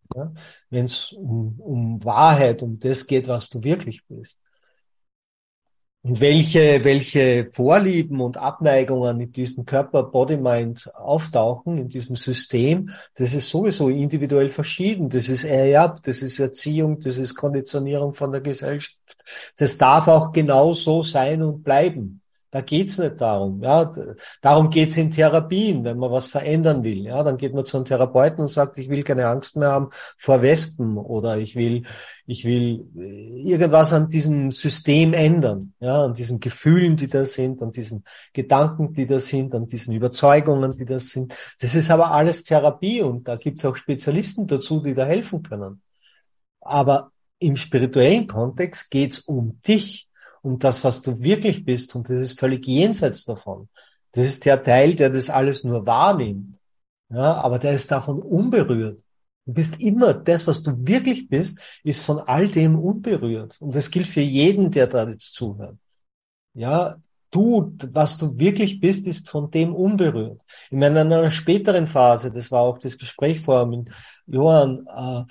Ja? Wenn es um Wahrheit, um das geht, was du wirklich bist. Und welche Vorlieben und Abneigungen in diesem Körper, Body, Mind auftauchen, in diesem System, das ist sowieso individuell verschieden. Das ist Erwerb, das ist Erziehung, das ist Konditionierung von der Gesellschaft. Das darf auch genau so sein und bleiben. Da geht's nicht darum. Ja, darum geht's in Therapien, wenn man was verändern will. Ja, dann geht man zu einem Therapeuten und sagt, ich will keine Angst mehr haben vor Wespen oder ich will irgendwas an diesem System ändern, ja, an diesen Gefühlen, die da sind, an diesen Gedanken, die da sind, an diesen Überzeugungen, die da sind. Das ist aber alles Therapie und da gibt's auch Spezialisten dazu, die da helfen können. Aber im spirituellen Kontext geht's um dich, um das, was du wirklich bist und das ist völlig jenseits davon. Das ist der Teil, der das alles nur wahrnimmt, ja, aber der ist davon unberührt. Du bist immer, das, was du wirklich bist, ist von all dem unberührt. Und das gilt für jeden, der da jetzt zuhört. Ja, du, was du wirklich bist, ist von dem unberührt. Ich meine, in einer späteren Phase, das war auch das Gespräch vorher mit Johann,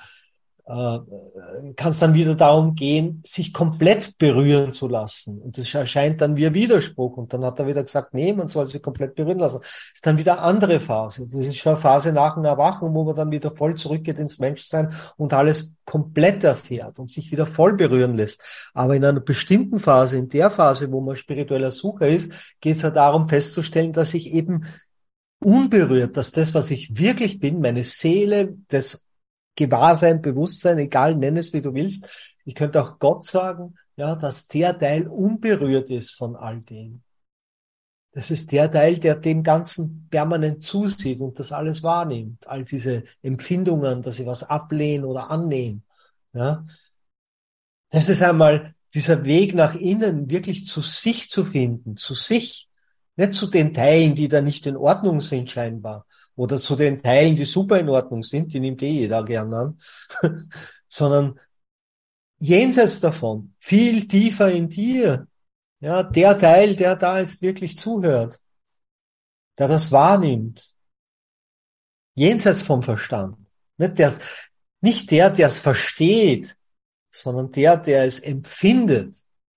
kann es dann wieder darum gehen, sich komplett berühren zu lassen. Und das erscheint dann wie ein Widerspruch. Und dann hat er wieder gesagt, nee, man soll sich komplett berühren lassen. Das ist dann wieder eine andere Phase. Das ist schon eine Phase nach dem Erwachen, wo man dann wieder voll zurückgeht ins Menschsein und alles komplett erfährt und sich wieder voll berühren lässt. Aber in einer bestimmten Phase, in der Phase, wo man spiritueller Sucher ist, geht es ja darum festzustellen, dass ich eben unberührt, dass das, was ich wirklich bin, meine Seele, das Gewahrsein, Bewusstsein, egal, nenn es wie du willst. Ich könnte auch Gott sagen, ja, dass der Teil unberührt ist von all dem. Das ist der Teil, der dem Ganzen permanent zusieht und das alles wahrnimmt. All diese Empfindungen, dass ich was ablehne oder annehme. Ja. Das ist einmal dieser Weg nach innen, wirklich zu sich zu finden, zu sich. Nicht zu den Teilen, die da nicht in Ordnung sind scheinbar. Oder zu den Teilen, die super in Ordnung sind, die nimmt jeder gern an. Sondern jenseits davon, viel tiefer in dir. Ja, der Teil, der da jetzt wirklich zuhört. Der das wahrnimmt. Jenseits vom Verstand. Nicht der, der es versteht, sondern der es empfindet.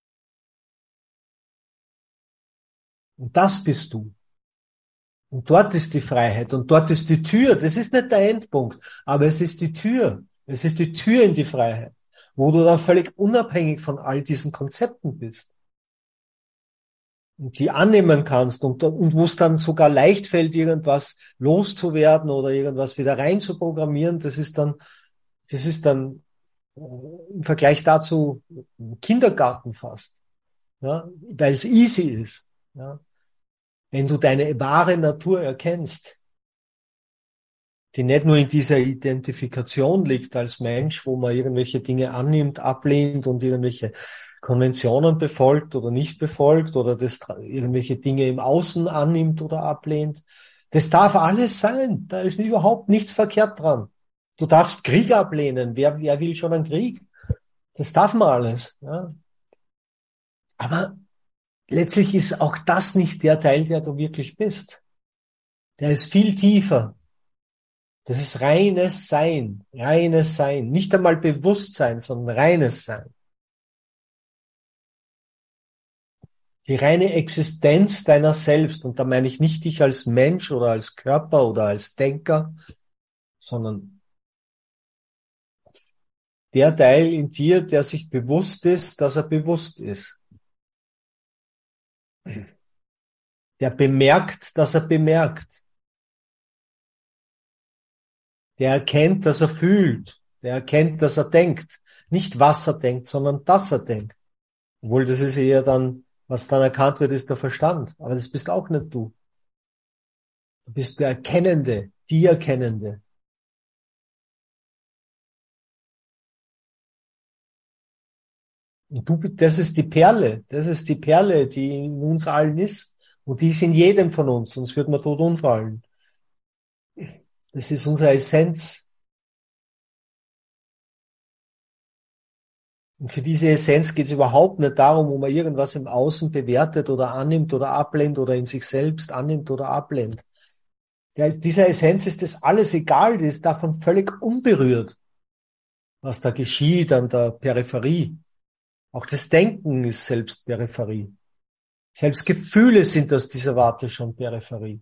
Und das bist du. Und dort ist die Freiheit und dort ist die Tür. Das ist nicht der Endpunkt, aber es ist die Tür. Es ist die Tür in die Freiheit, wo du dann völlig unabhängig von all diesen Konzepten bist. Und die annehmen kannst und wo es dann sogar leicht fällt, irgendwas loszuwerden oder irgendwas wieder rein zu programmieren. Das ist dann im Vergleich dazu Kindergarten fast, ja, weil es easy ist, ja. Wenn du deine wahre Natur erkennst, die nicht nur in dieser Identifikation liegt als Mensch, wo man irgendwelche Dinge annimmt, ablehnt und irgendwelche Konventionen befolgt oder nicht befolgt oder irgendwelche Dinge im Außen annimmt oder ablehnt. Das darf alles sein. Da ist überhaupt nichts verkehrt dran. Du darfst Krieg ablehnen. Wer will schon einen Krieg? Das darf man alles. Ja. Aber letztlich ist auch das nicht der Teil, der du wirklich bist. Der ist viel tiefer. Das ist reines Sein, reines Sein. Nicht einmal Bewusstsein, sondern reines Sein. Die reine Existenz deiner selbst. Und da meine ich nicht dich als Mensch oder als Körper oder als Denker, sondern der Teil in dir, der sich bewusst ist, dass er bewusst ist. Der bemerkt, dass er bemerkt. Der erkennt, dass er fühlt. Der erkennt, dass er denkt. Nicht was er denkt, sondern dass er denkt. Obwohl das ist eher dann, was dann erkannt wird, ist der Verstand. Aber das bist auch nicht du. Du bist der Erkennende, die Erkennende. Und das ist die Perle, die in uns allen ist. Und die ist in jedem von uns, sonst wird man tot umfallen. Das ist unsere Essenz. Und für diese Essenz geht es überhaupt nicht darum, wo man irgendwas im Außen bewertet oder annimmt oder ablehnt oder in sich selbst annimmt oder ablehnt. Dieser Essenz ist das alles egal, die ist davon völlig unberührt. was da geschieht an der Peripherie. Auch das Denken ist selbst Peripherie. Selbst Gefühle sind aus dieser Warte schon Peripherie.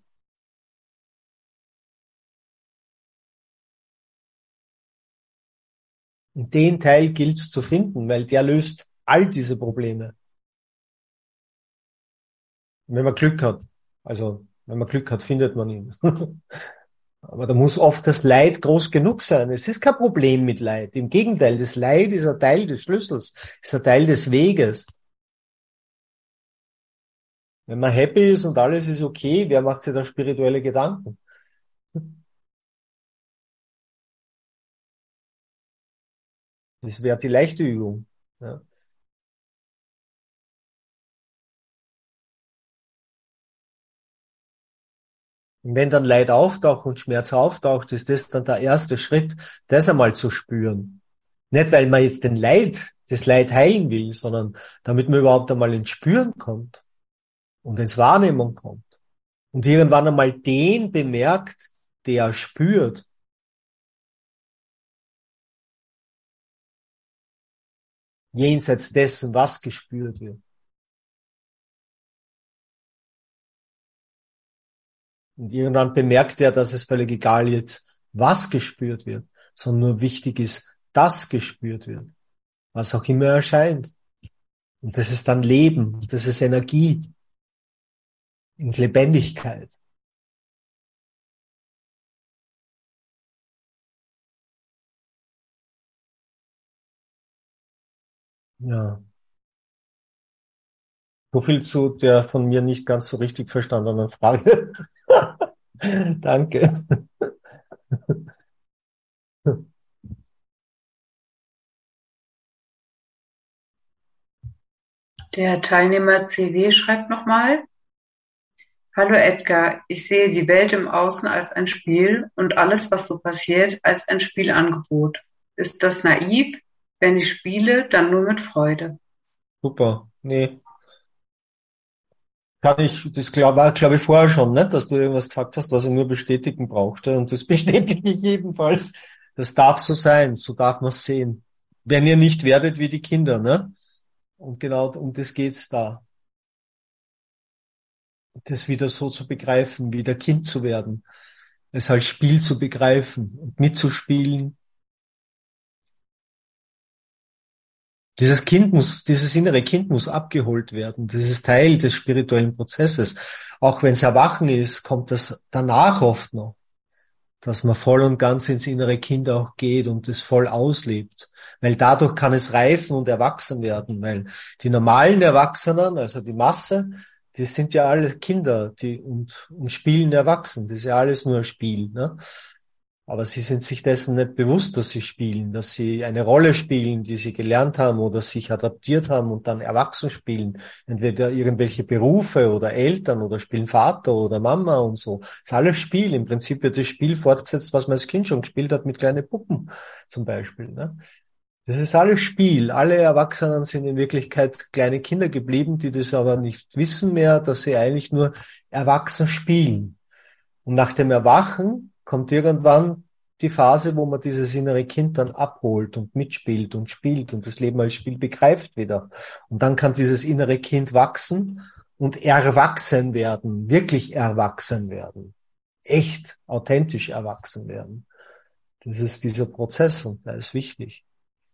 Und den Teil gilt es zu finden, weil der löst all diese Probleme. Und wenn man Glück hat, also wenn man Glück hat, findet man ihn. Aber da muss oft das Leid groß genug sein. Es ist kein Problem mit Leid. Im Gegenteil, das Leid ist ein Teil des Schlüssels, ist ein Teil des Weges. Wenn man happy ist und alles ist okay, wer macht sich da spirituelle Gedanken? Das wäre die leichte Übung. Ja. Und wenn dann Leid auftaucht und Schmerz auftaucht, ist das dann der erste Schritt, das einmal zu spüren. Nicht, weil man jetzt das Leid heilen will, sondern damit man überhaupt einmal ins Spüren kommt und ins Wahrnehmen kommt. Und irgendwann einmal den bemerkt, der spürt. Jenseits dessen, was gespürt wird. Und irgendwann bemerkt er, dass es völlig egal ist, was gespürt wird, sondern nur wichtig ist, dass gespürt wird. Was auch immer erscheint. Und das ist dann Leben, das ist Energie und Lebendigkeit. Ja. So viel zu der von mir nicht ganz so richtig verstandenen Frage. Danke. Der Teilnehmer CW schreibt nochmal: Hallo Edgar, ich sehe die Welt im Außen als ein Spiel und alles, was so passiert, als ein Spielangebot. Ist das naiv? Wenn ich spiele, dann nur mit Freude. Super. Nee. Glaube ich vorher schon, ne? Dass du irgendwas gesagt hast, was ich nur bestätigen brauchte. Und das bestätige ich jedenfalls. Das darf so sein. So darf man es sehen. Wenn ihr nicht werdet wie die Kinder, ne? Und genau um das geht's da. Das wieder so zu begreifen, wieder Kind zu werden. Es als Spiel zu begreifen und mitzuspielen. Dieses innere Kind muss abgeholt werden. Das ist Teil des spirituellen Prozesses. Auch wenn es erwachen ist, kommt das danach oft noch, dass man voll und ganz ins innere Kind auch geht und es voll auslebt. Weil dadurch kann es reifen und erwachsen werden. Weil die normalen Erwachsenen, also die Masse, die sind ja alle Kinder, und spielen erwachsen. Das ist ja alles nur ein Spiel, ne? Aber sie sind sich dessen nicht bewusst, dass sie spielen, dass sie eine Rolle spielen, die sie gelernt haben oder sich adaptiert haben und dann erwachsen spielen. Entweder irgendwelche Berufe oder Eltern oder spielen Vater oder Mama und so. Das ist alles Spiel. Im Prinzip wird das Spiel fortgesetzt, was man als Kind schon gespielt hat mit kleinen Puppen zum Beispiel, ne? Das ist alles Spiel. Alle Erwachsenen sind in Wirklichkeit kleine Kinder geblieben, die das aber nicht wissen mehr, dass sie eigentlich nur erwachsen spielen. Und nach dem Erwachen kommt irgendwann die Phase, wo man dieses innere Kind dann abholt und mitspielt und spielt und das Leben als Spiel begreift wieder. Und dann kann dieses innere Kind wachsen und erwachsen werden, wirklich erwachsen werden, echt, authentisch erwachsen werden. Das ist dieser Prozess und der ist wichtig.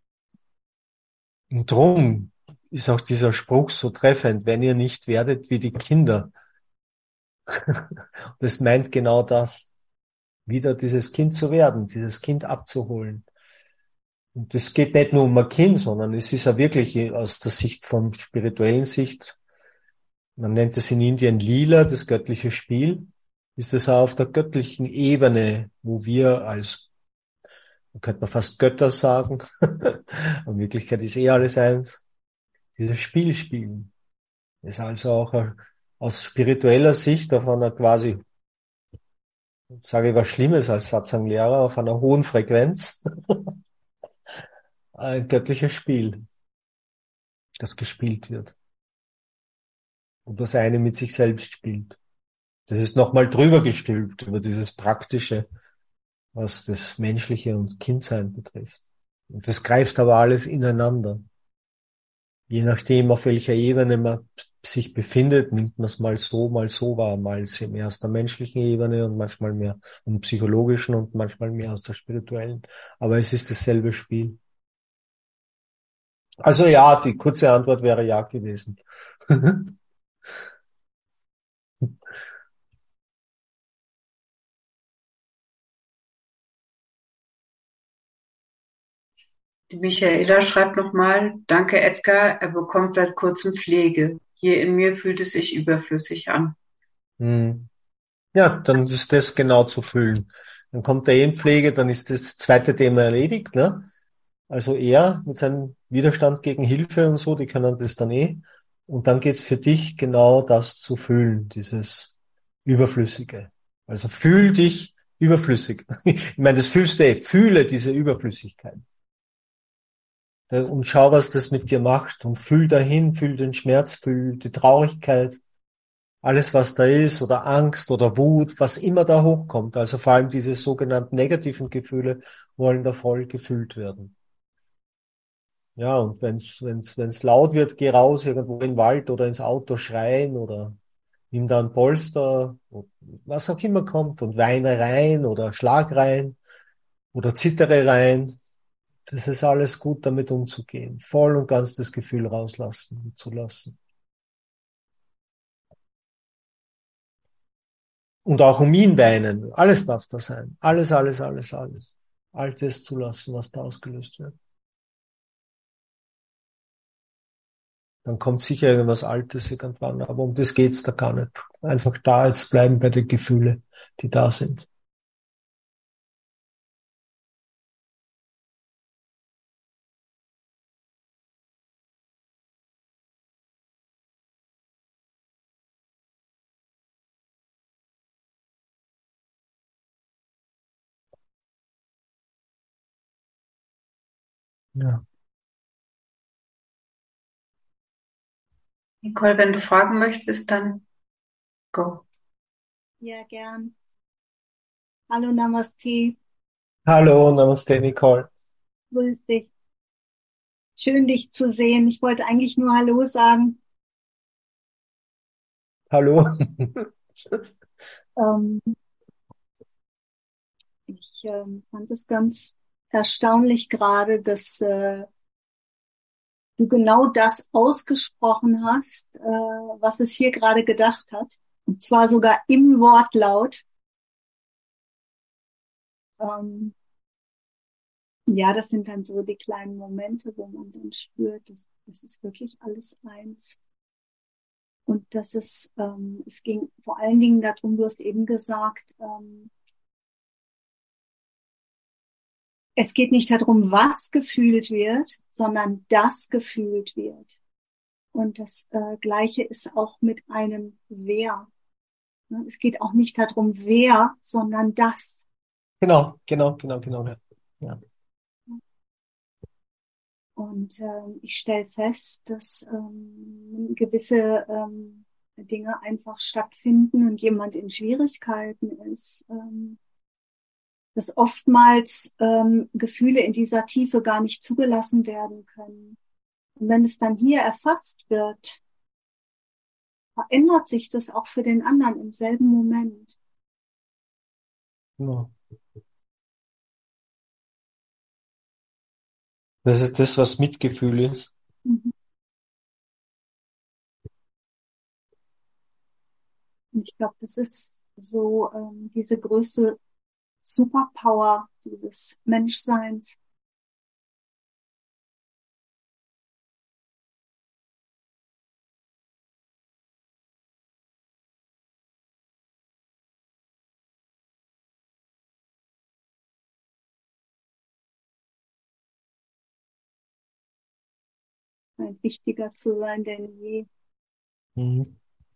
Und drum ist auch dieser Spruch so treffend: Wenn ihr nicht werdet wie die Kinder. Das meint genau das. Wieder dieses Kind zu werden, dieses Kind abzuholen. Und das geht nicht nur um ein Kind, sondern es ist ja wirklich aus der Sicht von spirituellen Sicht, man nennt es in Indien Lila, das göttliche Spiel, ist es auch auf der göttlichen Ebene, wo wir man könnte fast Götter sagen, in Wirklichkeit ist alles eins, dieses Spiel spielen. Das ist also auch aus spiritueller Sicht auf einer quasi, sage ich was Schlimmes als Satsang-Lehrer, auf einer hohen Frequenz, ein göttliches Spiel, das gespielt wird. Und das eine mit sich selbst spielt. Das ist nochmal drüber gestülpt, über dieses Praktische, was das Menschliche und Kindsein betrifft. Und das greift aber alles ineinander. Je nachdem, auf welcher Ebene man sich befindet, nimmt man es mal so wahr, mal mehr aus der menschlichen Ebene und manchmal mehr im psychologischen und manchmal mehr aus der spirituellen. Aber es ist dasselbe Spiel. Also ja, die kurze Antwort wäre ja gewesen. Die Michaela schreibt nochmal, danke Edgar, er bekommt seit kurzem Pflege. Hier in mir fühlt es sich überflüssig an. Hm. Ja, dann ist das genau zu füllen. Dann kommt der in Pflege, dann ist das zweite Thema erledigt, ne? Also er mit seinem Widerstand gegen Hilfe und so, die können das dann eh. Und dann geht's für dich genau das zu fühlen, dieses Überflüssige. Also fühl dich überflüssig. Ich meine, das fühlst du eh. Fühle diese Überflüssigkeit. Und schau, was das mit dir macht. Und fühl dahin, fühl den Schmerz, fühl die Traurigkeit. Alles, was da ist, oder Angst oder Wut, was immer da hochkommt. Also vor allem diese sogenannten negativen Gefühle wollen da voll gefühlt werden. Ja, und wenn's laut wird, geh raus irgendwo in den Wald oder ins Auto schreien oder nimm da ein Polster, was auch immer kommt und weine rein oder schlag rein oder zittere rein. Das ist alles gut, damit umzugehen. Voll und ganz das Gefühl rauslassen und zulassen. Und auch um ihn weinen. Alles darf da sein. Alles, alles, alles, alles. All das zulassen, was da ausgelöst wird. Dann kommt sicher irgendwas Altes irgendwann, aber um das geht's da gar nicht. Einfach da jetzt bleiben bei den Gefühlen, die da sind. Ja. Nicole, wenn du fragen möchtest, dann go. Ja, gern. Hallo, Namaste. Hallo, Namaste, Nicole. Grüß dich. Schön, dich zu sehen. Ich wollte eigentlich nur Hallo sagen. Hallo. Ähm, ich fand es ganz erstaunlich gerade, dass du genau das ausgesprochen hast, was es hier gerade gedacht hat. Und zwar sogar im Wortlaut. Ähm, ja, das sind dann so die kleinen Momente, wo man dann spürt, das ist wirklich alles eins. Und es ging vor allen Dingen darum, du hast eben gesagt, es geht nicht darum, was gefühlt wird, sondern das gefühlt wird. Und das Gleiche ist auch mit einem Wer. Es geht auch nicht darum, wer, sondern das. Genau. Ja. Und ich stelle fest, dass gewisse Dinge einfach stattfinden und jemand in Schwierigkeiten ist, dass oftmals Gefühle in dieser Tiefe gar nicht zugelassen werden können. Und wenn es dann hier erfasst wird, verändert sich das auch für den anderen im selben Moment. Genau. Das ist das, was Mitgefühl ist. Mhm. Und ich glaube, das ist so diese größte Superpower dieses Menschseins. Wichtiger zu sein denn je. Mhm.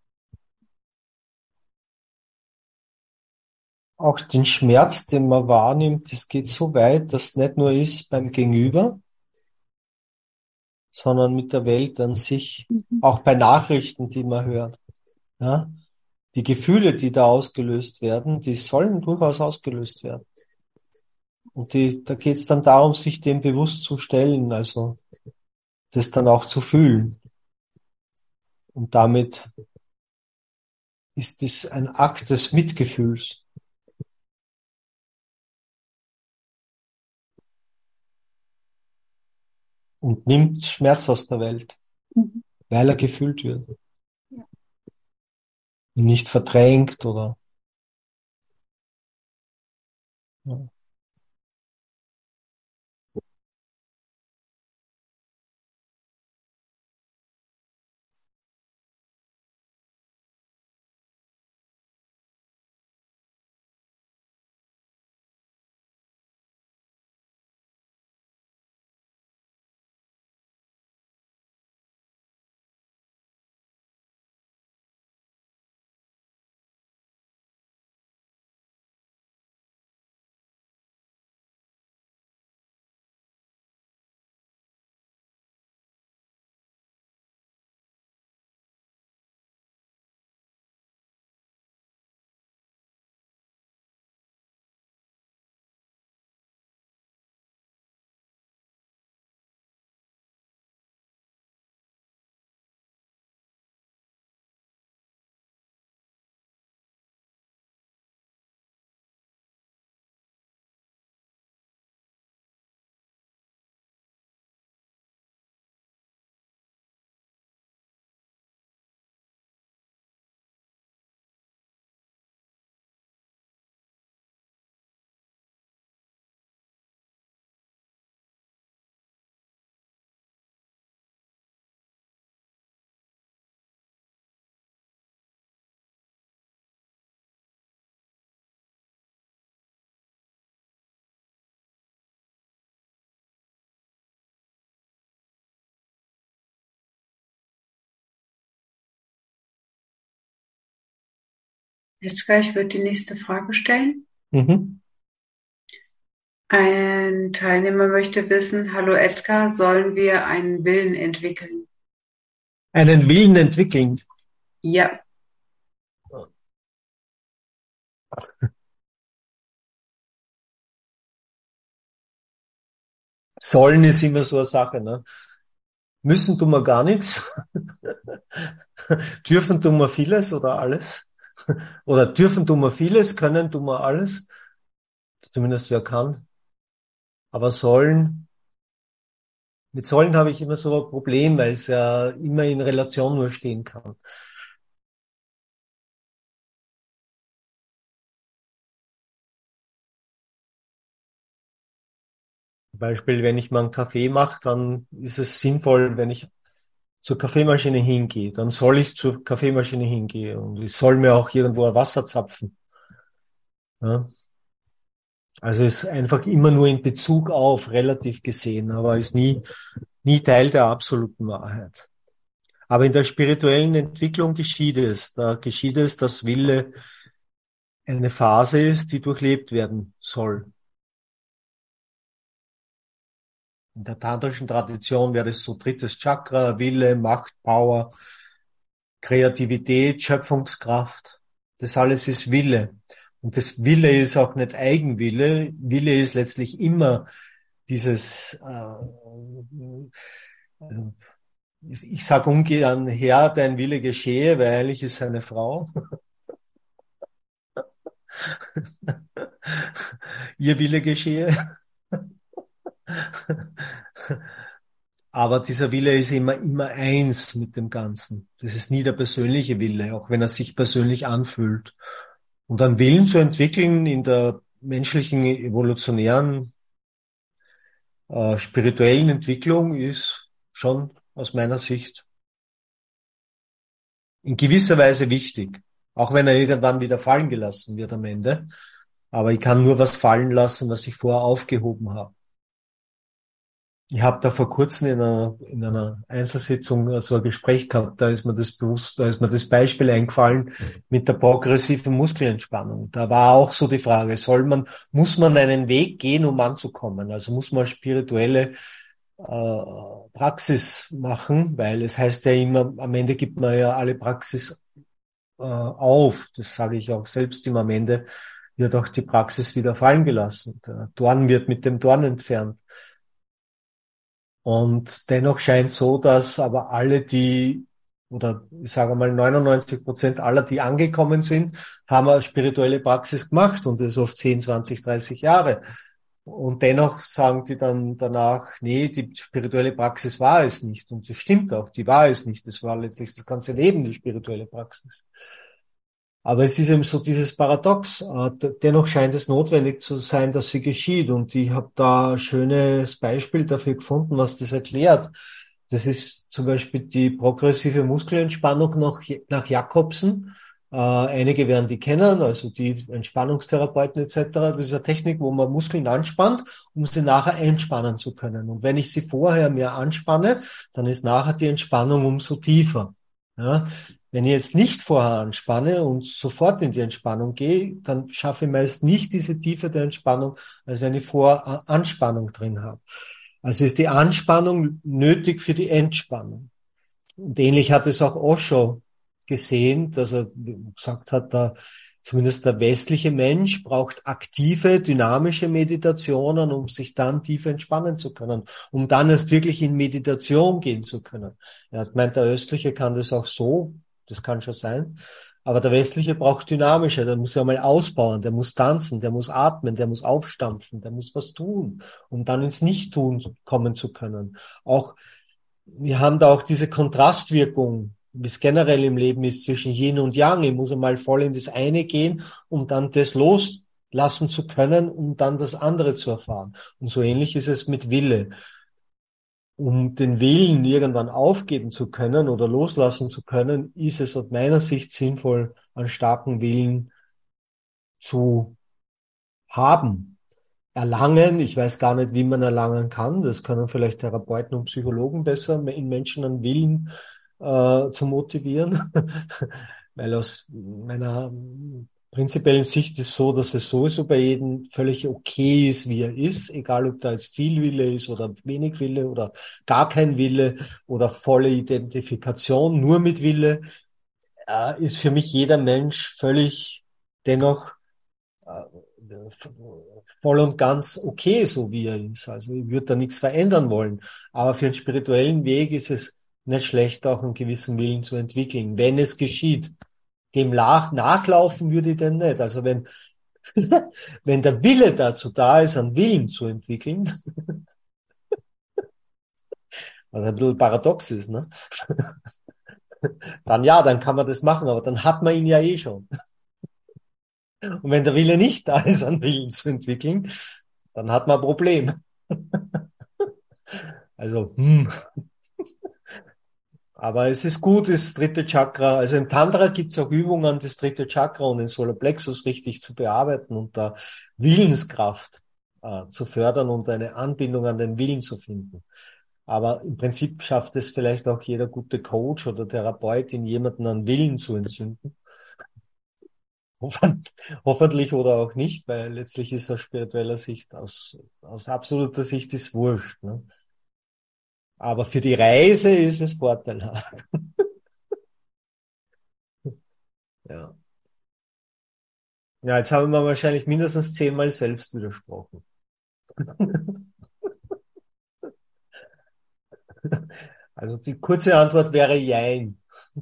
Auch den Schmerz, den man wahrnimmt, das geht so weit, dass es nicht nur ist beim Gegenüber, sondern mit der Welt an sich. Mhm. Auch bei Nachrichten, die man hört. Ja? Die Gefühle, die da ausgelöst werden, die sollen durchaus ausgelöst werden. Und da geht es dann darum, sich dem bewusst zu stellen, also das dann auch zu fühlen. Und damit ist es ein Akt des Mitgefühls und nimmt Schmerz aus der Welt, Mhm. weil er gefühlt wird. Ja. Nicht verdrängt oder ja. Edgar, ich würde die nächste Frage stellen. Mhm. Ein Teilnehmer möchte wissen, hallo Edgar, sollen wir einen Willen entwickeln? Einen Willen entwickeln. Ja, Sollen ist immer so eine Sache, ne? Müssen tun wir gar nichts. Dürfen tun wir vieles oder alles. Oder dürfen tun wir vieles, können tun wir alles. Zumindest wer kann. Aber mit sollen habe ich immer so ein Problem, weil es ja immer in Relation nur stehen kann. Zum Beispiel, wenn ich mal einen Kaffee mache, dann ist es sinnvoll, wenn ich zur Kaffeemaschine hingehe. Dann soll ich zur Kaffeemaschine hingehen und ich soll mir auch irgendwo ein Wasser zapfen. Ja? Also ist einfach immer nur in Bezug auf, relativ gesehen, aber ist nie Teil der absoluten Wahrheit. Aber in der spirituellen Entwicklung geschieht es. Da geschieht es, dass Wille eine Phase ist, die durchlebt werden soll. In der tantrischen Tradition wäre es so drittes Chakra, Wille, Macht, Power, Kreativität, Schöpfungskraft. Das alles ist Wille. Und das Wille ist auch nicht Eigenwille. Wille ist letztlich immer dieses, ich sage ungern, Herr, dein Wille geschehe, weil eigentlich ist er eine Frau. Ihr Wille geschehe. Aber dieser Wille ist immer eins mit dem Ganzen. Das ist nie der persönliche Wille, auch wenn er sich persönlich anfühlt. Und einen Willen zu entwickeln in der menschlichen, evolutionären, spirituellen Entwicklung ist schon aus meiner Sicht in gewisser Weise wichtig. Auch wenn er irgendwann wieder fallen gelassen wird am Ende. Aber ich kann nur was fallen lassen, was ich vorher aufgehoben habe. Ich habe da vor kurzem in einer Einzelsitzung so ein Gespräch gehabt, da ist mir das bewusst, da ist mir das Beispiel eingefallen mit der progressiven Muskelentspannung. Da war auch so die Frage, muss man einen Weg gehen, um anzukommen? Also muss man spirituelle Praxis machen, weil es heißt ja immer, am Ende gibt man ja alle Praxis auf. Das sage ich auch selbst immer am Ende. wird auch die Praxis wieder fallen gelassen. Der Dorn wird mit dem Dorn entfernt. Und dennoch scheint so, dass aber alle, die, oder ich sage mal 99% aller, die angekommen sind, haben eine spirituelle Praxis gemacht und das ist oft 10, 20, 30 Jahre. Und dennoch sagen die dann danach, nee, die spirituelle Praxis war es nicht. Und das stimmt auch, die war es nicht. Das war letztlich das ganze Leben die spirituelle Praxis. Aber es ist eben so dieses Paradox. Dennoch scheint es notwendig zu sein, dass sie geschieht. Und ich habe da ein schönes Beispiel dafür gefunden, was das erklärt. Das ist zum Beispiel die progressive Muskelentspannung nach Jacobsen. Einige werden die kennen, also die Entspannungstherapeuten etc. Das ist eine Technik, wo man Muskeln anspannt, um sie nachher entspannen zu können. Und wenn ich sie vorher mehr anspanne, dann ist nachher die Entspannung umso tiefer. Ja? Wenn ich jetzt nicht vorher anspanne und sofort in die Entspannung gehe, dann schaffe ich meist nicht diese Tiefe der Entspannung, als wenn ich vorher Anspannung drin habe. Also ist die Anspannung nötig für die Entspannung. Und ähnlich hat es auch Osho gesehen, dass er gesagt hat, zumindest der westliche Mensch braucht aktive, dynamische Meditationen, um sich dann tief entspannen zu können, um dann erst wirklich in Meditation gehen zu können. Er hat gemeint, der östliche kann das auch so, das kann schon sein, aber der westliche braucht dynamische, der muss ja mal ausbauen, der muss tanzen, der muss atmen, der muss aufstampfen, der muss was tun, um dann ins Nichttun kommen zu können. Auch wir haben da auch diese Kontrastwirkung, wie es generell im Leben ist, zwischen Yin und Yang. Ich muss einmal voll in das eine gehen, um dann das loslassen zu können, um dann das andere zu erfahren. Und so ähnlich ist es mit Wille. Um den Willen irgendwann aufgeben zu können oder loslassen zu können, ist es aus meiner Sicht sinnvoll, einen starken Willen zu haben. Erlangen, ich weiß gar nicht, wie man erlangen kann. Das können vielleicht Therapeuten und Psychologen besser, in Menschen einen Willen zu motivieren. Weil aus meiner prinzipiellen Sicht ist so, dass es sowieso bei jedem völlig okay ist, wie er ist, egal ob da jetzt viel Wille ist oder wenig Wille oder gar kein Wille oder volle Identifikation nur mit Wille, ist für mich jeder Mensch völlig dennoch äh, voll und ganz okay, so wie er ist. Also ich würde da nichts verändern wollen. Aber für einen spirituellen Weg ist es nicht schlecht, auch einen gewissen Willen zu entwickeln, wenn es geschieht. Dem nachlaufen würde ich denn nicht. Also wenn, wenn der Wille dazu da ist, einen Willen zu entwickeln, was ein bisschen paradox ist, ne? Dann ja, dann kann man das machen, aber dann hat man ihn ja eh schon. Und wenn der Wille nicht da ist, einen Willen zu entwickeln, dann hat man ein Problem. Also, aber es ist gut, das dritte Chakra, also im Tantra gibt es auch Übungen, das dritte Chakra und den Solarplexus richtig zu bearbeiten und da Willenskraft zu fördern und eine Anbindung an den Willen zu finden. Aber im Prinzip schafft es vielleicht auch jeder gute Coach oder Therapeut, in jemanden an Willen zu entzünden. Hoffentlich oder auch nicht, weil letztlich ist aus spiritueller Sicht, aus absoluter Sicht ist wurscht. Ne? Aber für die Reise ist es vorteilhaft. Ja. Ja, jetzt haben wir wahrscheinlich mindestens 10-mal selbst widersprochen. Also die kurze Antwort wäre Jein.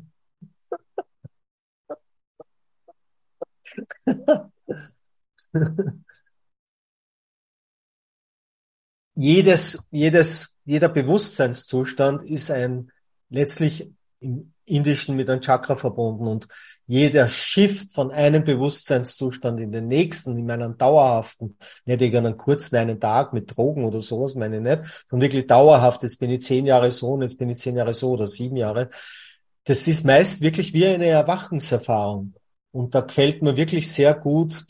Jeder Bewusstseinszustand ist letztlich im Indischen mit einem Chakra verbunden und jeder Shift von einem Bewusstseinszustand in den nächsten, in einen dauerhaften, nicht irgendeinen kurzen einen Tag mit Drogen oder sowas, meine ich nicht, sondern wirklich dauerhaft, jetzt bin ich 10 Jahre so und jetzt bin ich 10 Jahre so oder 7 Jahre. Das ist meist wirklich wie eine Erwachenserfahrung. Und da gefällt mir wirklich sehr gut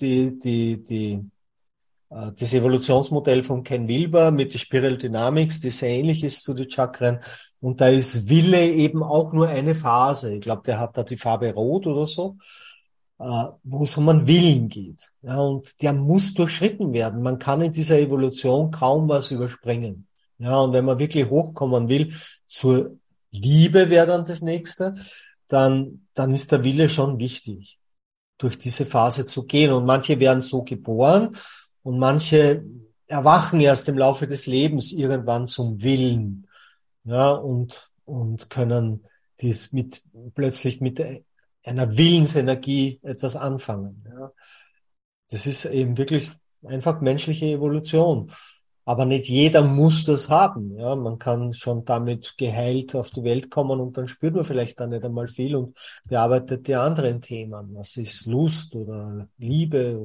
das Evolutionsmodell von Ken Wilber mit der Spiral Dynamics, das sehr ähnlich ist zu den Chakren. Und da ist Wille eben auch nur eine Phase. Ich glaube, der hat da die Farbe Rot oder so, wo es um einen Willen geht. Ja, und der muss durchschritten werden. Man kann in dieser Evolution kaum was überspringen. Ja, und wenn man wirklich hochkommen will, zur Liebe wäre dann das nächste, dann ist der Wille schon wichtig. durch diese Phase zu gehen. Und manche werden so geboren und manche erwachen erst im Laufe des Lebens irgendwann zum Willen, ja, und können plötzlich mit einer Willensenergie etwas anfangen, ja. Das ist eben wirklich einfach menschliche Evolution. Aber nicht jeder muss das haben. Ja, man kann schon damit geheilt auf die Welt kommen und dann spürt man vielleicht dann nicht einmal viel und bearbeitet die anderen Themen. Was ist Lust oder Liebe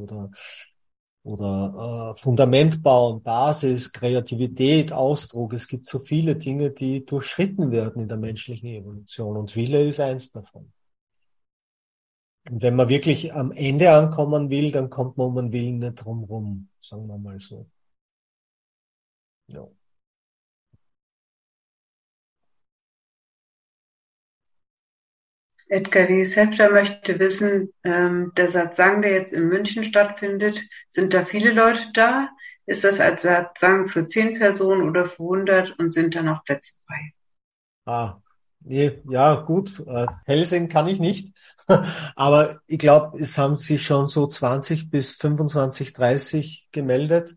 oder Fundament bauen, Basis, Kreativität, Ausdruck. Es gibt so viele Dinge, die durchschritten werden in der menschlichen Evolution und Wille ist eins davon. Und wenn man wirklich am Ende ankommen will, dann kommt man um den Willen nicht drum rum, sagen wir mal so. Ja. Edgar Rieshefter möchte wissen, der Satsang, der jetzt in München stattfindet, sind da viele Leute da? Ist das als Satsang für 10 Personen oder für 100 und sind da noch Plätze frei? Nee, ja, gut. Hellsehen kann ich nicht. Aber ich glaube, es haben sich schon so 20 bis 25, 30 gemeldet.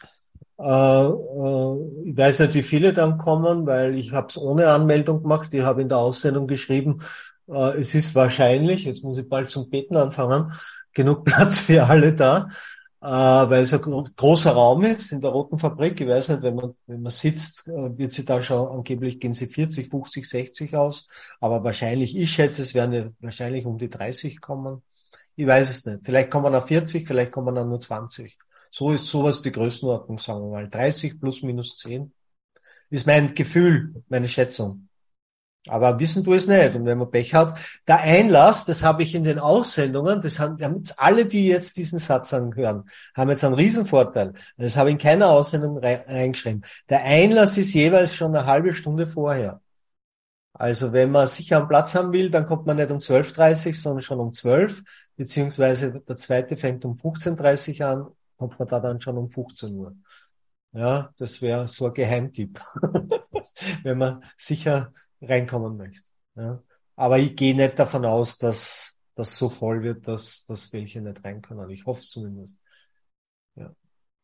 Ich weiß nicht, wie viele dann kommen, weil ich habe es ohne Anmeldung gemacht. Ich habe in der Aussendung geschrieben, es ist wahrscheinlich, jetzt muss ich bald zum Beten anfangen, genug Platz für alle da, weil es ein großer Raum ist in der Roten Fabrik. Ich weiß nicht, wenn man sitzt, wird sie da schon, angeblich gehen sie 40, 50, 60 aus. Aber wahrscheinlich, ich schätze, es werden ja wahrscheinlich um die 30 kommen. Ich weiß es nicht. Vielleicht kommen auch 40, vielleicht kommen dann nur 20. So ist sowas die Größenordnung, sagen wir mal. 30 plus minus 10 ist mein Gefühl, meine Schätzung. Aber wissen du es nicht. Und wenn man Pech hat, der Einlass, das habe ich in den Aussendungen, das haben jetzt alle, die jetzt diesen Satz hören, haben jetzt einen Riesenvorteil. Das habe ich in keiner Aussendung reingeschrieben. Der Einlass ist jeweils schon eine halbe Stunde vorher. Also wenn man sicher einen Platz haben will, dann kommt man nicht um 12:30, sondern schon um 12, beziehungsweise der zweite fängt um 15:30 an, kommt man da dann schon um 15 Uhr. Ja, das wäre so ein Geheimtipp, wenn man sicher reinkommen möchte. Ja. Aber ich gehe nicht davon aus, dass das so voll wird, dass welche nicht rein können. Ich hoffe es zumindest. Ja.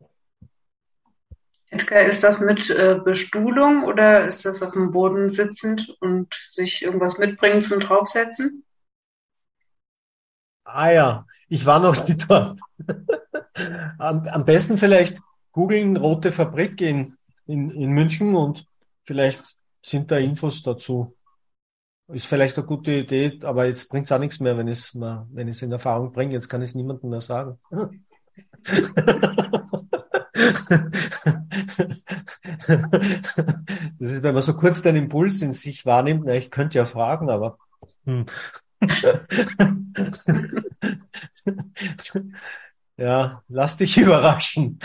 Edgar, ist das mit Bestuhlung oder ist das auf dem Boden sitzend und sich irgendwas mitbringen zum Draufsetzen? Ah ja, ich war noch nicht dort. Am besten vielleicht googeln Rote Fabrik in München und vielleicht sind da Infos dazu. Ist vielleicht eine gute Idee, aber jetzt bringt's auch nichts mehr, wenn ich es in Erfahrung bringe. Jetzt kann ich es niemandem mehr sagen. Das ist, wenn man so kurz den Impuls in sich wahrnimmt, na, ich könnte ja fragen, aber ja, lass dich überraschen.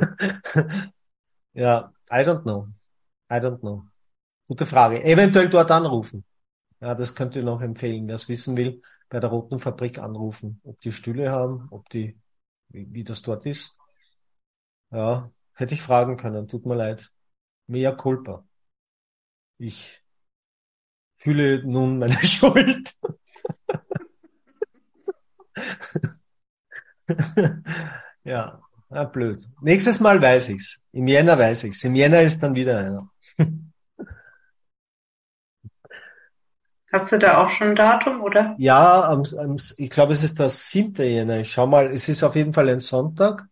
Ja, I don't know. I don't know. Gute Frage. Eventuell dort anrufen. Ja, das könnt ihr noch empfehlen. Wer es wissen will, bei der Roten Fabrik anrufen. Ob die Stühle haben, wie das dort ist. Ja, hätte ich fragen können. Tut mir leid. Mea culpa. Ich fühle nun meine Schuld. Ja, blöd. Nächstes Mal weiß ich's. Im Jänner weiß ich's. Im Jänner ist dann wieder einer. Hast du da auch schon ein Datum, oder? Ja, ich glaube, es ist der 7. Jänner. Ich schau mal, es ist auf jeden Fall ein Sonntag.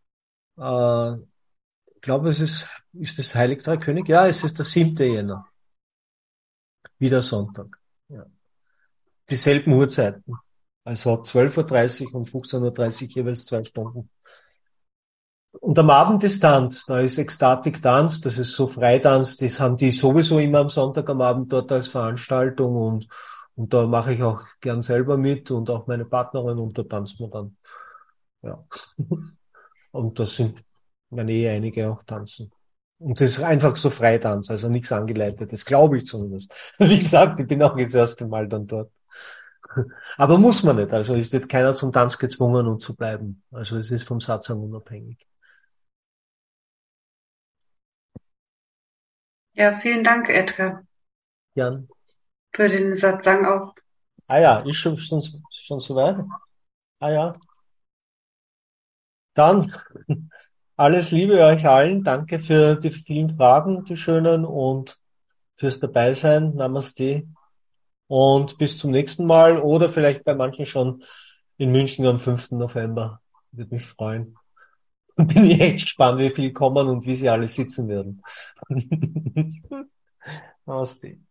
Ich glaube, ist das Heilig Drei König? Ja, es ist der 7. Jänner. Wieder Sonntag. Ja. Dieselben Uhrzeiten. Also 12:30 und 15:30 jeweils 2 Stunden. Und am Abend ist Tanz. Da ist Ekstatik Tanz. Das ist so Freitanz. Das haben die sowieso immer am Sonntag am Abend dort als Veranstaltung und da mache ich auch gern selber mit und auch meine Partnerin und da tanzt man dann. Ja. Und das sind, meine einige auch tanzen. Und das ist einfach so Freitanz, also nichts angeleitetes, glaube ich zumindest. Wie gesagt, ich bin auch das erste Mal dann dort. Aber muss man nicht, also es wird keiner zum Tanz gezwungen und zu bleiben. Also es ist vom Satzang unabhängig. Ja, vielen Dank, Edgar, Jan? für den Satsang auch. Ah ja, ist schon soweit? Ah ja, dann alles Liebe euch allen. Danke für die vielen Fragen, die schönen, und fürs Dabeisein. Namaste. Und bis zum nächsten Mal oder vielleicht bei manchen schon in München am 5. November. Würde mich freuen. Bin ich echt gespannt, wie viele kommen und wie sie alle sitzen werden. Namaste.